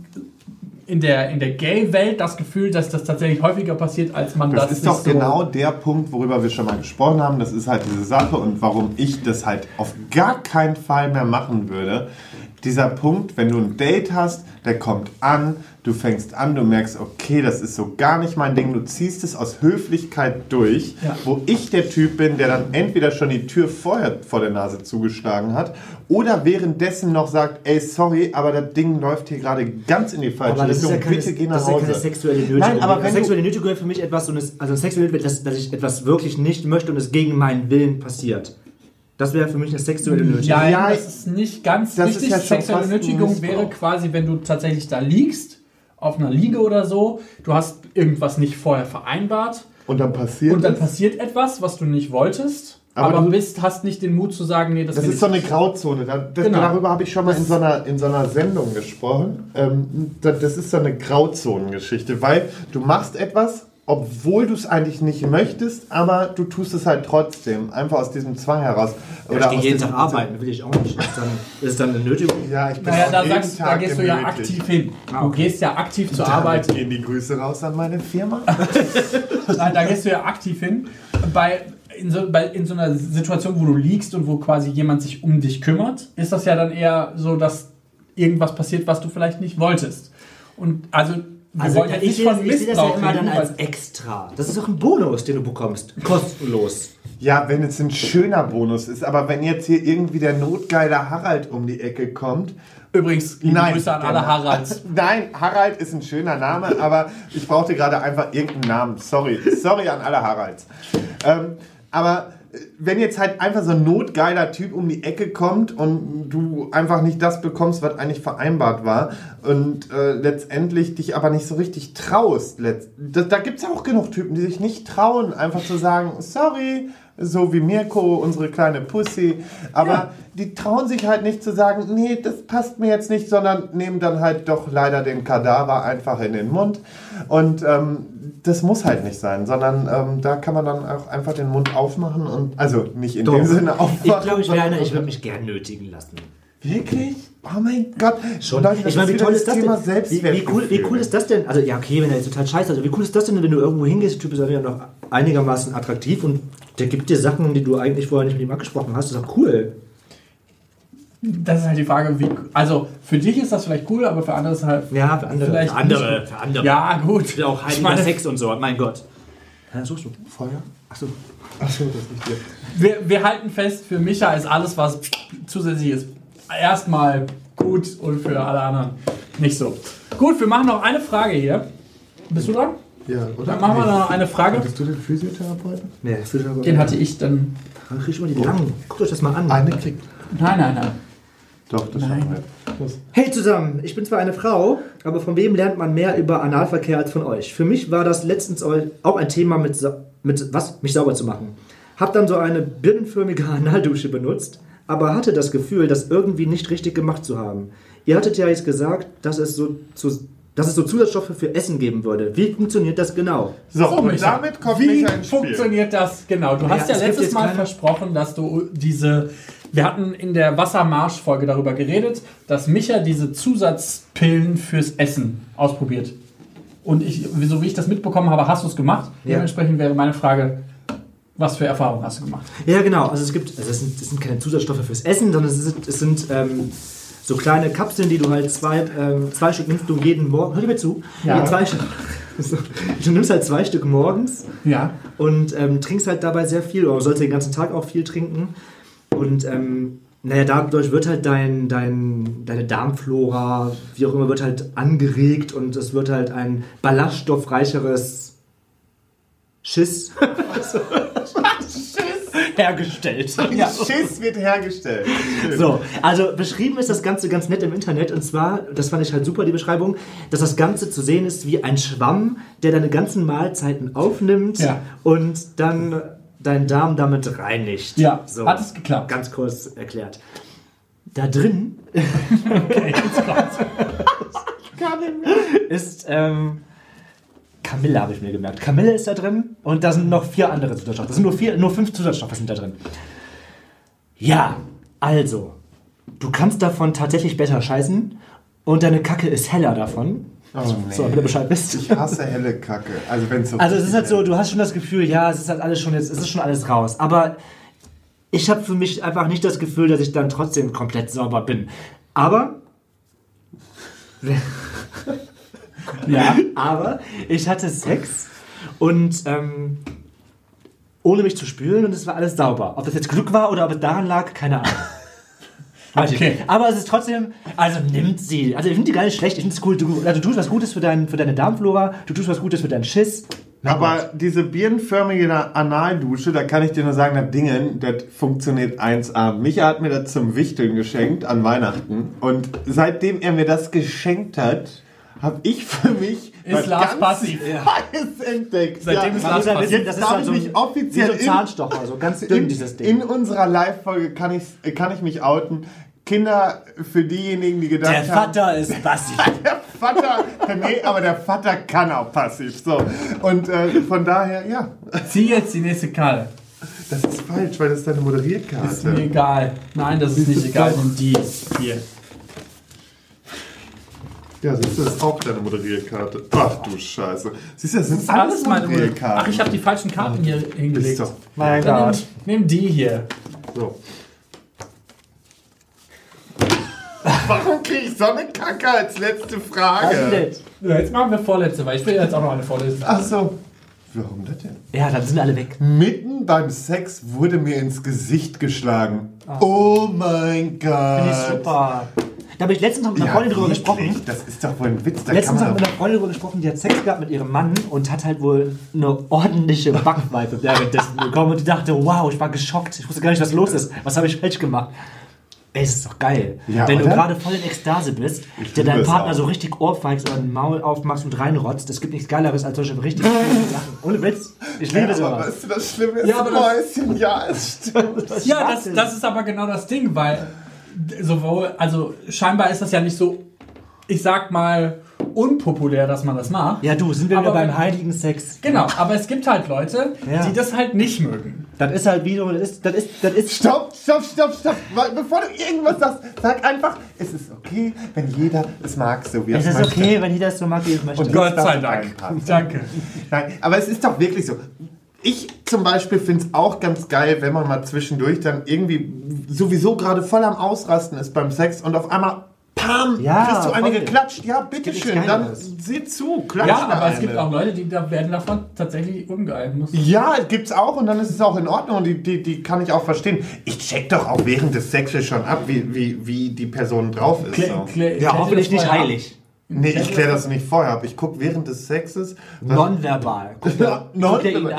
in der, in der Gay-Welt das Gefühl, dass das tatsächlich häufiger passiert, als man das, Das ist sich doch so genau der Punkt, worüber wir schon mal gesprochen haben. Das ist halt diese Sache und warum ich das halt auf gar keinen Fall mehr machen würde. Dieser Punkt, wenn du ein Date hast, der kommt an, du fängst an, du merkst, okay, das ist so gar nicht mein Ding, du ziehst es aus Höflichkeit durch, Ja. wo ich der Typ bin, der dann entweder schon die Tür vorher vor der Nase zugeschlagen hat oder währenddessen noch sagt, ey, sorry, aber das Ding läuft hier gerade ganz in die falsche Aber das ist Richtung, ja keine, bitte geh nach das ist ja Hause. keine sexuelle Nötigung. Nein, aber wenn du- sexuelle Nötigung wäre für mich etwas, so eine, also sexuelle Nötigung, dass, dass ich etwas wirklich nicht möchte und es gegen meinen Willen passiert. Das wäre für mich eine sexuelle Nötigung. Ja, Ja, das ist nicht ganz das ist richtig. ja schon Sexuelle fast ein Nötigung Missbrauch. wäre quasi, wenn du tatsächlich da liegst, auf einer Liege oder so, du hast irgendwas nicht vorher vereinbart Und dann passiert und dann es. passiert etwas, was du nicht wolltest, aber, Aber du- bist, hast nicht den Mut zu sagen, nee, das, Das will ist ich so eine nicht. Grauzone. Da, das, Genau. Darüber habe ich schon mal in so einer, in so einer Sendung gesprochen. Ähm, da- das ist so eine Grauzonengeschichte, weil du machst etwas, obwohl du es eigentlich nicht möchtest, aber du tust es halt trotzdem. Einfach aus diesem Zwang heraus. Ja, ich gehe aus jeden diesem- Tag arbeiten, will ich auch nicht. Ist, dann, ist es dann eine Nötigung? Ja, ich bin Naja, auch da, jeden sagst, da Tag gehst du ja genötigt. aktiv hin. Ah, Du okay. gehst ja aktiv zur Damit Arbeit. gehen die Grüße raus an meine Firma. Nein, da gehst du ja aktiv hin. Bei in, so, bei, in so einer Situation, wo du liegst und wo quasi jemand sich um dich kümmert, ist das ja dann eher so, dass irgendwas passiert, was du vielleicht nicht wolltest. Und also, wir Also wollen ja, jetzt ich nicht sehe das, von ich sehe das ja Missbrauch immer dann reden, als weil- extra. Das ist doch ein Bonus, den du bekommst. Kostenlos. Ja, wenn es ein schöner Bonus ist, aber wenn jetzt hier irgendwie der notgeile Harald um die Ecke kommt. Übrigens, liebe Grüße an alle genau. Haralds. Nein, Harald ist ein schöner Name, aber ich brauchte gerade einfach irgendeinen Namen. Sorry, sorry an alle Haralds. Ähm, aber äh, wenn jetzt halt einfach so ein notgeiler Typ um die Ecke kommt und du einfach nicht das bekommst, was eigentlich vereinbart war und äh, letztendlich dich aber nicht so richtig traust, letzt da, da gibt es auch genug Typen, die sich nicht trauen, einfach zu sagen, sorry, so wie Mirko, unsere kleine Pussy, aber Ja. die trauen sich halt nicht zu sagen, nee, das passt mir jetzt nicht, sondern nehmen dann halt doch leider den Kadaver einfach in den Mund und ähm, das muss halt nicht sein, sondern ähm, da kann man dann auch einfach den Mund aufmachen und, also nicht in Doch. dem Sinne aufmachen. Ich glaube, ich wäre sondern- einer, ich würde mich gern nötigen lassen. Wirklich? Oh mein Gott. Schon. Leute, das Ich meine, wie wieder toll ist das Thema denn? Wie, wie, cool, wie cool ist das denn? Also ja, okay, wenn er jetzt total scheiße ist, also wie cool ist das denn, wenn du irgendwo hingehst, der Typ ist ja noch einigermaßen attraktiv und der gibt dir Sachen, die du eigentlich vorher nicht mit ihm abgesprochen hast. Das ist doch cool. Das ist halt die Frage, wie. Also, für dich ist das vielleicht cool, aber für andere ist es halt. Ja, für andere. Vielleicht für andere, nicht. für andere. Ja, gut. Ich will auch Ich heiliger meine, Sex und so, mein Gott. Ja, suchst du. Feuer? Achso. Achso, das ist nicht dir. Wir, wir halten fest, für Micha ist alles, was zusätzlich ist, erstmal gut und für alle anderen nicht so. Gut, wir machen noch eine Frage hier. Bist du dran? Ja, oder? Dann machen wir noch eine Frage. Hattest du den Physiotherapeuten? Nee, das fühlt aber. Den hatte ich dann. Dann krieg ich immer die langen. Guckt euch das mal an. Eine kriegt. Nein, nein, nein. Doch, das Nein. schaffen wir. Los. Hey zusammen, ich bin zwar eine Frau, aber von wem lernt man mehr über Analverkehr als von euch? Für mich war das letztens auch ein Thema mit, sa- mit was? Mich sauber zu machen. Hab dann so eine birnenförmige Analdusche benutzt, aber hatte das Gefühl, das irgendwie nicht richtig gemacht zu haben. Ihr hattet ja jetzt gesagt, dass es so, zu, dass es so Zusatzstoffe für Essen geben würde. Wie funktioniert das genau? So, So, und Micha, damit kommt wie Micha ins Spiel. funktioniert das genau? Du Ja, hast ja es gibt letztes jetzt Mal keine- versprochen, dass du diese... Wir hatten in der Wassermarsch-Folge darüber geredet, dass Micha diese Zusatzpillen fürs Essen ausprobiert. Und ich, so wie ich das mitbekommen habe, hast du es gemacht. Ja. Dementsprechend wäre meine Frage, was für Erfahrungen hast du gemacht? Ja, genau. Also es gibt, also es sind, es sind keine Zusatzstoffe fürs Essen, sondern es sind, es sind ähm, so kleine Kapseln, die du halt zwei, ähm, zwei Stück nimmst du jeden Morgen. Hör dir mir zu. Ja. Zwei Stück. So, du nimmst halt zwei Stück morgens Ja. und ähm, trinkst halt dabei sehr viel. Oder du sollst den ganzen Tag auch viel trinken. Und ähm, naja, dadurch wird halt dein, dein, deine Darmflora, wie auch immer, wird halt angeregt und es wird halt ein ballaststoffreicheres Schiss hergestellt. Ja. Schiss wird hergestellt. So, also beschrieben ist das Ganze ganz nett im Internet und zwar, das fand ich halt super, die Beschreibung, dass das Ganze zu sehen ist wie ein Schwamm, der deine ganzen Mahlzeiten aufnimmt Ja. und dann deinen Darm damit reinigt. Ja, so, hat es geklappt. Ganz kurz erklärt. Da drin Okay, jetzt kommt's. ist ähm, Kamille, habe ich mir gemerkt. Kamille ist da drin und da sind noch vier andere Zusatzstoffe. Das sind nur, vier, nur fünf Zusatzstoffe sind da drin. Ja, also, du kannst davon tatsächlich besser scheißen und deine Kacke ist heller davon. Oh, nee. So, damit du Bescheid wisst. Ich hasse helle Kacke. Also, wenn's so Also es ist halt so, du hast schon das Gefühl, ja, es ist halt alles schon jetzt, es ist schon alles raus. Aber ich habe für mich einfach nicht das Gefühl, dass ich dann trotzdem komplett sauber bin. Aber Ja. Aber ich hatte Sex und ähm, ohne mich zu spülen und es war alles sauber. Ob das jetzt Glück war oder ob es daran lag, keine Ahnung. Weiß ich Okay. nicht. Aber es ist trotzdem, also nimmt sie. Also ich finde die gar nicht schlecht, ich finde es cool. Du, also du tust was Gutes für, dein, für deine Darmflora, du tust was Gutes für deinen Schiss. Aber diese birnenförmige Analdusche, da kann ich dir nur sagen, das Ding, das funktioniert eins A. Micha hat mir das zum Wichteln geschenkt an Weihnachten. Und seitdem er mir das geschenkt hat, habe ich für mich Ist was Lars ganz passiv. Neues entdeckt. Seitdem ist Man Lars muss ja passiv. wissen, das ist darf halt so, ich mich offiziell wie so in- Zahnstocher, so ganz dünn in, dieses Ding. in unserer Live-Folge kann ich, kann ich mich outen. Kinder, für diejenigen, die gedacht Der haben... Vater ist passiv. Der Vater, nee, aber der Vater kann auch passiv. So. Und äh, von daher, ja, Zieh jetzt die nächste Karte. das ist falsch, weil das ist deine Ist mir Moderierkarte. egal. Nein, das ist nicht egal. Und die hier. Ja, siehst du, das ist auch deine Moderierkarte. Ach du Scheiße. Siehst du, das sind Das ist alles meine Modell. Moderierkarten. Ach, ich habe die falschen Karten hier hingelegt. Ist doch- Mein Dann Gott. nimm, nimm die hier. So. Warum kriege ich so eine Kacke als letzte Frage? Ja, jetzt machen wir vorletzte, weil ich will jetzt auch noch eine vorlesen. Ach so. Warum das denn? Ja, dann sind alle weg. Mitten beim Sex wurde mir ins Gesicht geschlagen. Oh mein Gott. Finde ich super. Da habe ich letztens noch mit einer Freundin drüber wirklich? gesprochen. Das ist doch wohl ein Witz. Da Letztens kann habe man ich mit einer Freundin darüber gesprochen, die hat Sex gehabt mit ihrem Mann und hat halt wohl eine ordentliche Backpfeife währenddessen bekommen und die dachte, wow, ich war geschockt, ich wusste gar nicht, was los ist, was habe ich falsch gemacht. Ey, das ist doch geil. Ja, Wenn oder? du gerade voll in Ekstase bist, Ich der liebe deinen es Partner auch. so richtig ohrfeigst oder ein Maul aufmachst und reinrotzt, es gibt nichts Geileres als solche richtig coolen Sachen. Ohne Witz. Ich liebe Ja, sowas. aber weißt du, das Schlimme ist, Ja, aber das- Mäuschen, ja, es stimmt. Was Ja, das, Schwachsinn. das ist aber genau das Ding, weil sowohl, also scheinbar ist das ja nicht so, ich sag mal, unpopulär, dass man das macht. Ja, du, sind wir wieder Aber beim wenn- heiligen Sex. Genau, aber es gibt halt Leute, Ja. die das halt nicht mögen. Das ist halt wie so, das ist, das ist, das ist Stopp, stopp, stopp, stopp. Weil, bevor du irgendwas sagst, sag einfach, es ist okay, wenn jeder es mag, so wie er Es es ist möchte. okay, wenn jeder es so mag, wie es möchte. Und Gott das sei darf Dank. reinpassen. Danke. Nein, aber es ist doch wirklich so. Ich zum Beispiel finde es auch ganz geil, wenn man mal zwischendurch dann irgendwie sowieso gerade voll am Ausrasten ist beim Sex und auf einmal, pam, Ja, kriegst du eine voll. geklatscht. Ja, Gibt bitteschön, nichts dann Geileres. seh zu, klatsch Ja, mir aber es eine. gibt auch Leute, die da werden davon tatsächlich ungeil. Muss. Ja, gibt's auch und dann ist es auch in Ordnung und die, die, die kann ich auch verstehen. Ich check doch auch während des Sexes schon ab, wie, wie, wie die Person drauf ist. Klä- So. klä- Ja, klär hoffentlich dir das nicht vorher ab. heilig. Nee, ich kläre das nicht vorher ab. Ich guck während des Sexes. was- Nonverbal. Guck, Ja, guck dir ihn non- an.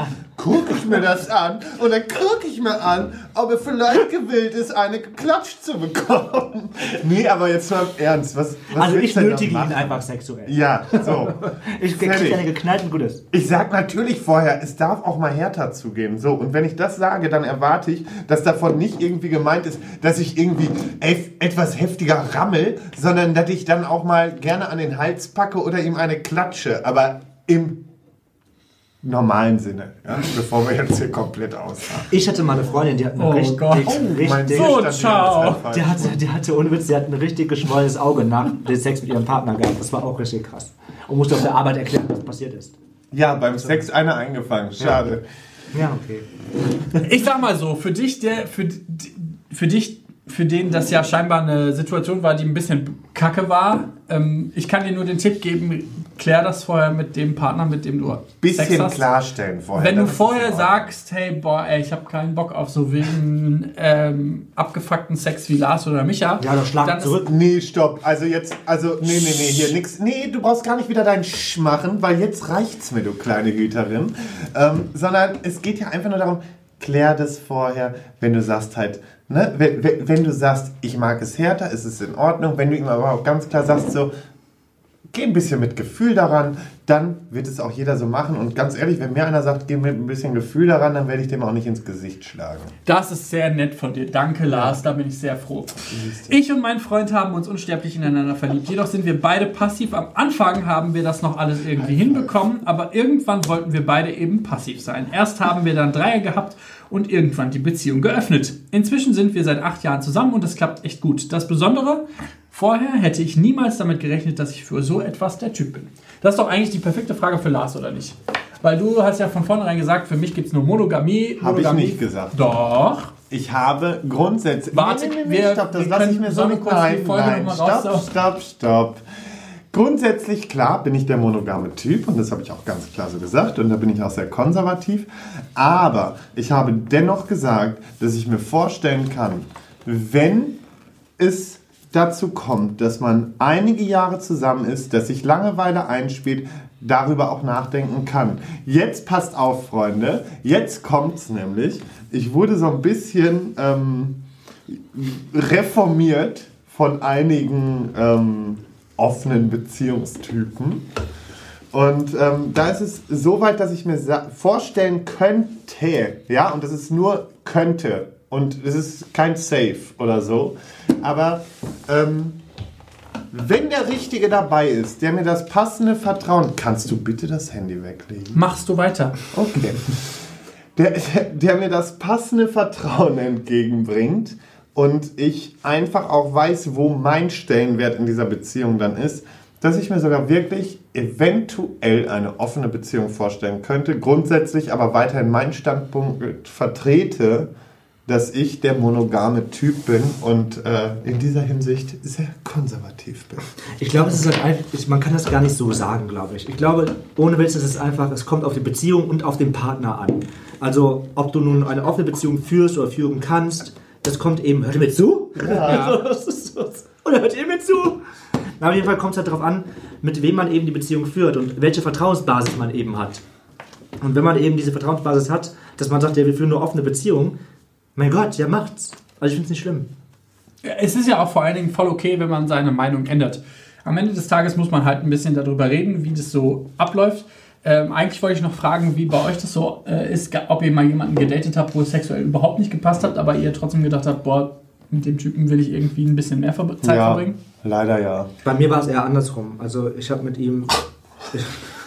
gucke ich mir das an und dann gucke ich mir an, ob er vielleicht gewillt ist, eine geklatscht zu bekommen. Nee, aber jetzt mal im Ernst. Was, was Also willst ich du denn nötige da ihn machen? einfach sexuell. Ja, so. Ich kriege Fertig. eine geknallt und gut ist. Ich sag natürlich vorher, es darf auch mal härter zugehen. So, und wenn ich das sage, dann erwarte ich, dass davon nicht irgendwie gemeint ist, dass ich irgendwie eff- etwas heftiger rammel, sondern dass ich dann auch mal gerne an den Hals packe oder ihm eine klatsche. Aber im normalen Sinne, ja? Bevor wir jetzt hier komplett ausfahren. Ich hatte mal eine Freundin, die hat eine Oh richtig, Gott. Mein richtig, So, Seestand ciao. ist halt die falsch. hatte, die hatte ohne Witz, die hat ein richtig geschwollenes Auge nach dem Sex mit ihrem Partner gehabt. Das war auch richtig krass. Und musste auf der Arbeit erklären, was passiert ist. Ja, beim Sex einer eingefangen. Schade. Ja, okay. Ich sag mal so, für dich, der, für, für dich, für den das ja scheinbar eine Situation war, die ein bisschen kacke war, ähm, ich kann dir nur den Tipp geben, klär das vorher mit dem Partner, mit dem du Sex Bisschen hast. klarstellen vorher. Wenn du das ist vorher in Ordnung. sagst, hey, boah, ey, ich habe keinen Bock auf so wilden, ähm, abgefuckten Sex wie Lars oder Micha. Ja, doch schlag dann ist- zurück. Nee, stopp. Also jetzt, also, nee, nee, nee, hier nix. Nee, du brauchst gar nicht wieder deinen Sch machen, weil jetzt reicht's mir, du kleine Hüterin. Ähm, sondern es geht ja einfach nur darum, klär das vorher, wenn du sagst halt, ne, wenn, wenn- wenn du sagst, ich mag es härter, ist es in Ordnung. Wenn du ihm aber auch ganz klar sagst, so, geh ein bisschen mit Gefühl daran, dann wird es auch jeder so machen. Und ganz ehrlich, wenn mir einer sagt, geh mit ein bisschen Gefühl daran, dann werde ich dem auch nicht ins Gesicht schlagen. Das ist sehr nett von dir. Danke, Lars. Da bin ich sehr froh. Ich und mein Freund haben uns unsterblich ineinander verliebt. Jedoch sind wir beide passiv. Am Anfang haben wir das noch alles irgendwie hinbekommen, aber irgendwann wollten wir beide eben passiv sein. Erst haben wir dann Dreier gehabt und irgendwann die Beziehung geöffnet. Inzwischen sind wir seit acht Jahren zusammen und es klappt echt gut. Das Besondere, vorher hätte ich niemals damit gerechnet, dass ich für so etwas der Typ bin. Das ist doch eigentlich die perfekte Frage für Lars, oder nicht? Weil du hast ja von vornherein gesagt, für mich gibt es nur Monogamie. Hab ich Monogamie. nicht gesagt. Doch. Ich habe grundsätzlich... Warte, wir- stopp, das wir lasse ich können- mir so sollen wir nicht kurz die nein, Folge nein, noch mal stopp, raus- stopp, stopp. Grundsätzlich, klar, bin ich der monogame Typ und das habe ich auch ganz klar so gesagt und da bin ich auch sehr konservativ. Aber ich habe dennoch gesagt, dass ich mir vorstellen kann, wenn es dazu kommt, dass man einige Jahre zusammen ist, dass sich Langeweile einspielt, darüber auch nachdenken kann. Jetzt passt auf, Freunde, jetzt kommt's nämlich. Ich wurde so ein bisschen ähm, reformiert von einigen ähm, offenen Beziehungstypen. Und ähm, da ist es so weit, dass ich mir sa- vorstellen könnte, ja, und das ist nur könnte, und es ist kein Safe oder so, aber ähm, wenn der Richtige dabei ist, der mir das passende Vertrauen... Kannst du bitte das Handy weglegen? Machst du weiter. Okay. Der, der, der mir das passende Vertrauen entgegenbringt und ich einfach auch weiß, wo mein Stellenwert in dieser Beziehung dann ist, dass ich mir sogar wirklich eventuell eine offene Beziehung vorstellen könnte, grundsätzlich aber weiterhin meinen Standpunkt vertrete, dass ich der monogame Typ bin und äh, in dieser Hinsicht sehr konservativ bin. Ich glaube, es ist halt einfach, ich, man kann das gar nicht so sagen, glaube ich. Ich glaube, ohne Witz ist es einfach, es kommt auf die Beziehung und auf den Partner an. Also, ob du nun eine offene Beziehung führst oder führen kannst, das kommt eben, hört ihr mir zu? Ja. Oder hört ihr mir zu? Na, auf jeden Fall kommt es halt darauf an, mit wem man eben die Beziehung führt und welche Vertrauensbasis man eben hat. Und wenn man eben diese Vertrauensbasis hat, dass man sagt, ja, wir führen nur offene Beziehungen, mein Gott, ja, macht's. Also ich finde es nicht schlimm. Es ist ja auch vor allen Dingen voll okay, wenn man seine Meinung ändert. Am Ende des Tages muss man halt ein bisschen darüber reden, wie das so abläuft. Ähm, eigentlich wollte ich noch fragen, wie bei euch das so äh, ist, ob ihr mal jemanden gedatet habt, wo es sexuell überhaupt nicht gepasst hat, aber ihr trotzdem gedacht habt, boah, mit dem Typen will ich irgendwie ein bisschen mehr Ver- Zeit ja, verbringen. leider ja. Bei mir war es eher andersrum. Also ich habe mit ihm... Ich,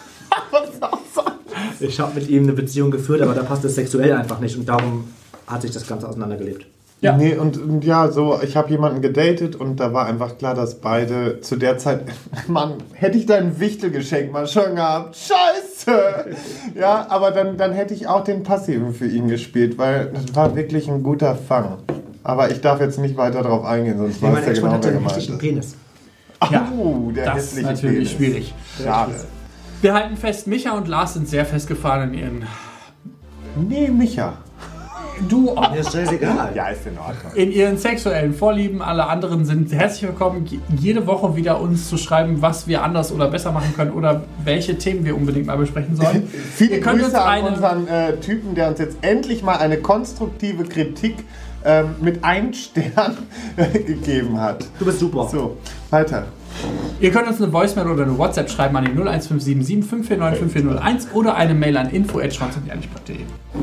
ich habe mit ihm eine Beziehung geführt, aber da passt es sexuell einfach nicht und darum hat sich das Ganze auseinandergelebt. Ja. Nee, und, und ja, so, ich habe jemanden gedatet und da war einfach klar, dass beide zu der Zeit, Mann, hätte ich dein Wichtelgeschenk mal schon gehabt, scheiße! Ja, aber dann, dann hätte ich auch den Passiven für ihn gespielt, weil das war wirklich ein guter Fang. Aber ich darf jetzt nicht weiter darauf eingehen, sonst Nee, weiß mein der Ex-Freund genau, hatte wer einen gemeint richtigen ist. Penis. Ja, Oh, der das ist hässliche natürlich Penis. schwierig. Schade. Wir halten fest, Micha und Lars sind sehr festgefahren in ihren... Nee, Micha. du Mir ist scheißegal. Ja, ist in Ordnung. in ihren sexuellen Vorlieben. Alle anderen sind herzlich willkommen, jede Woche wieder uns zu schreiben, was wir anders oder besser machen können oder welche Themen wir unbegrenzt mal besprechen sollen. Viele Ihr könnt Grüße uns an eine- unseren äh, Typen, der uns jetzt endlich mal eine konstruktive Kritik ähm, mit einem Stern gegeben hat. Du bist super. So, weiter. Ihr könnt uns eine Voicemail oder eine WhatsApp schreiben an die null eins fünf sieben sieben fünf vier neun fünf vier null eins oder eine Mail an info at schwanz und ehrlich punkt de.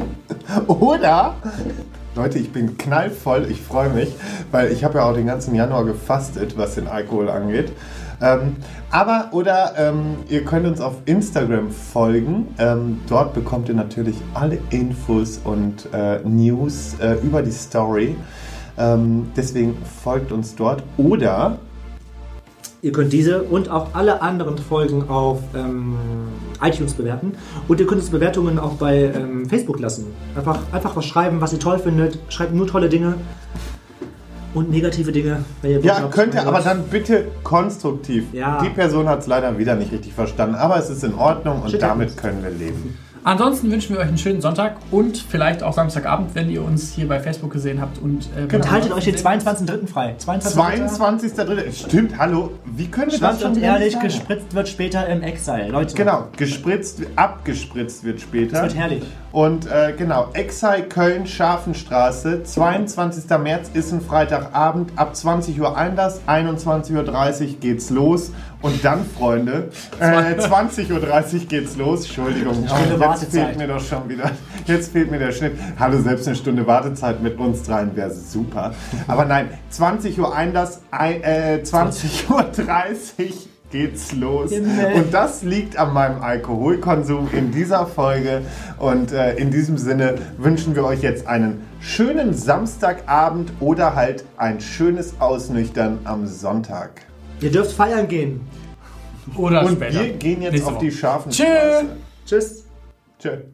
Oder, Leute, ich bin knallvoll, ich freue mich, weil ich habe ja auch den ganzen Januar gefastet, was den Alkohol angeht. Ähm, aber, oder ähm, ihr könnt uns auf Instagram folgen. Ähm, dort bekommt ihr natürlich alle Infos und äh, News äh, über die Story. Ähm, deswegen folgt uns dort. Oder... Ihr könnt diese und auch alle anderen Folgen auf ähm, iTunes bewerten. Und ihr könnt uns Bewertungen auch bei ähm, Facebook lassen. Einfach, einfach was schreiben, was ihr toll findet. Schreibt nur tolle Dinge und negative Dinge. Wenn ihr Bock Ja, habt. könnt ihr, Mein aber Gott. dann bitte konstruktiv. Ja. Die Person hat es leider wieder nicht richtig verstanden, aber es ist in Ordnung und Shit damit happens. können wir leben. Ansonsten wünschen wir euch einen schönen Sonntag und vielleicht auch Samstagabend, wenn ihr uns hier bei Facebook gesehen habt. Und, äh, Und haltet euch den zweiundzwanzigsten dritten frei. zweiundzwanzigster dritter Stimmt, hallo. Wie können wir Schwanz das schon und wieder ehrlich, nicht sagen? gespritzt wird später im Exile. Leute, Genau, gespritzt, abgespritzt wird später. das wird herrlich. Und äh, genau, Exile Köln, Scharfenstraße, zweiundzwanzigster März ist ein Freitagabend, ab zwanzig Uhr Einlass, einundzwanzig Uhr dreißig geht's los. Und dann, Freunde, äh, zwanzig Uhr dreißig geht's los. Entschuldigung, Stunde jetzt Wartezeit. fehlt mir doch schon wieder, jetzt fehlt mir der Schnitt. Hallo, selbst eine Stunde Wartezeit mit uns dreien wäre super. Aber nein, zwanzig Uhr Einlass, ein, äh, zwanzig Uhr dreißig geht's los. Himmel. Und das liegt an meinem Alkoholkonsum in dieser Folge. Und äh, in diesem Sinne wünschen wir euch jetzt einen schönen Samstagabend oder halt ein schönes Ausnüchtern am Sonntag. Ihr dürft feiern gehen. Oder Und später. wir gehen jetzt Nächste auf Woche. die scharfen Tschö. Straße. Tschüss. Tschö.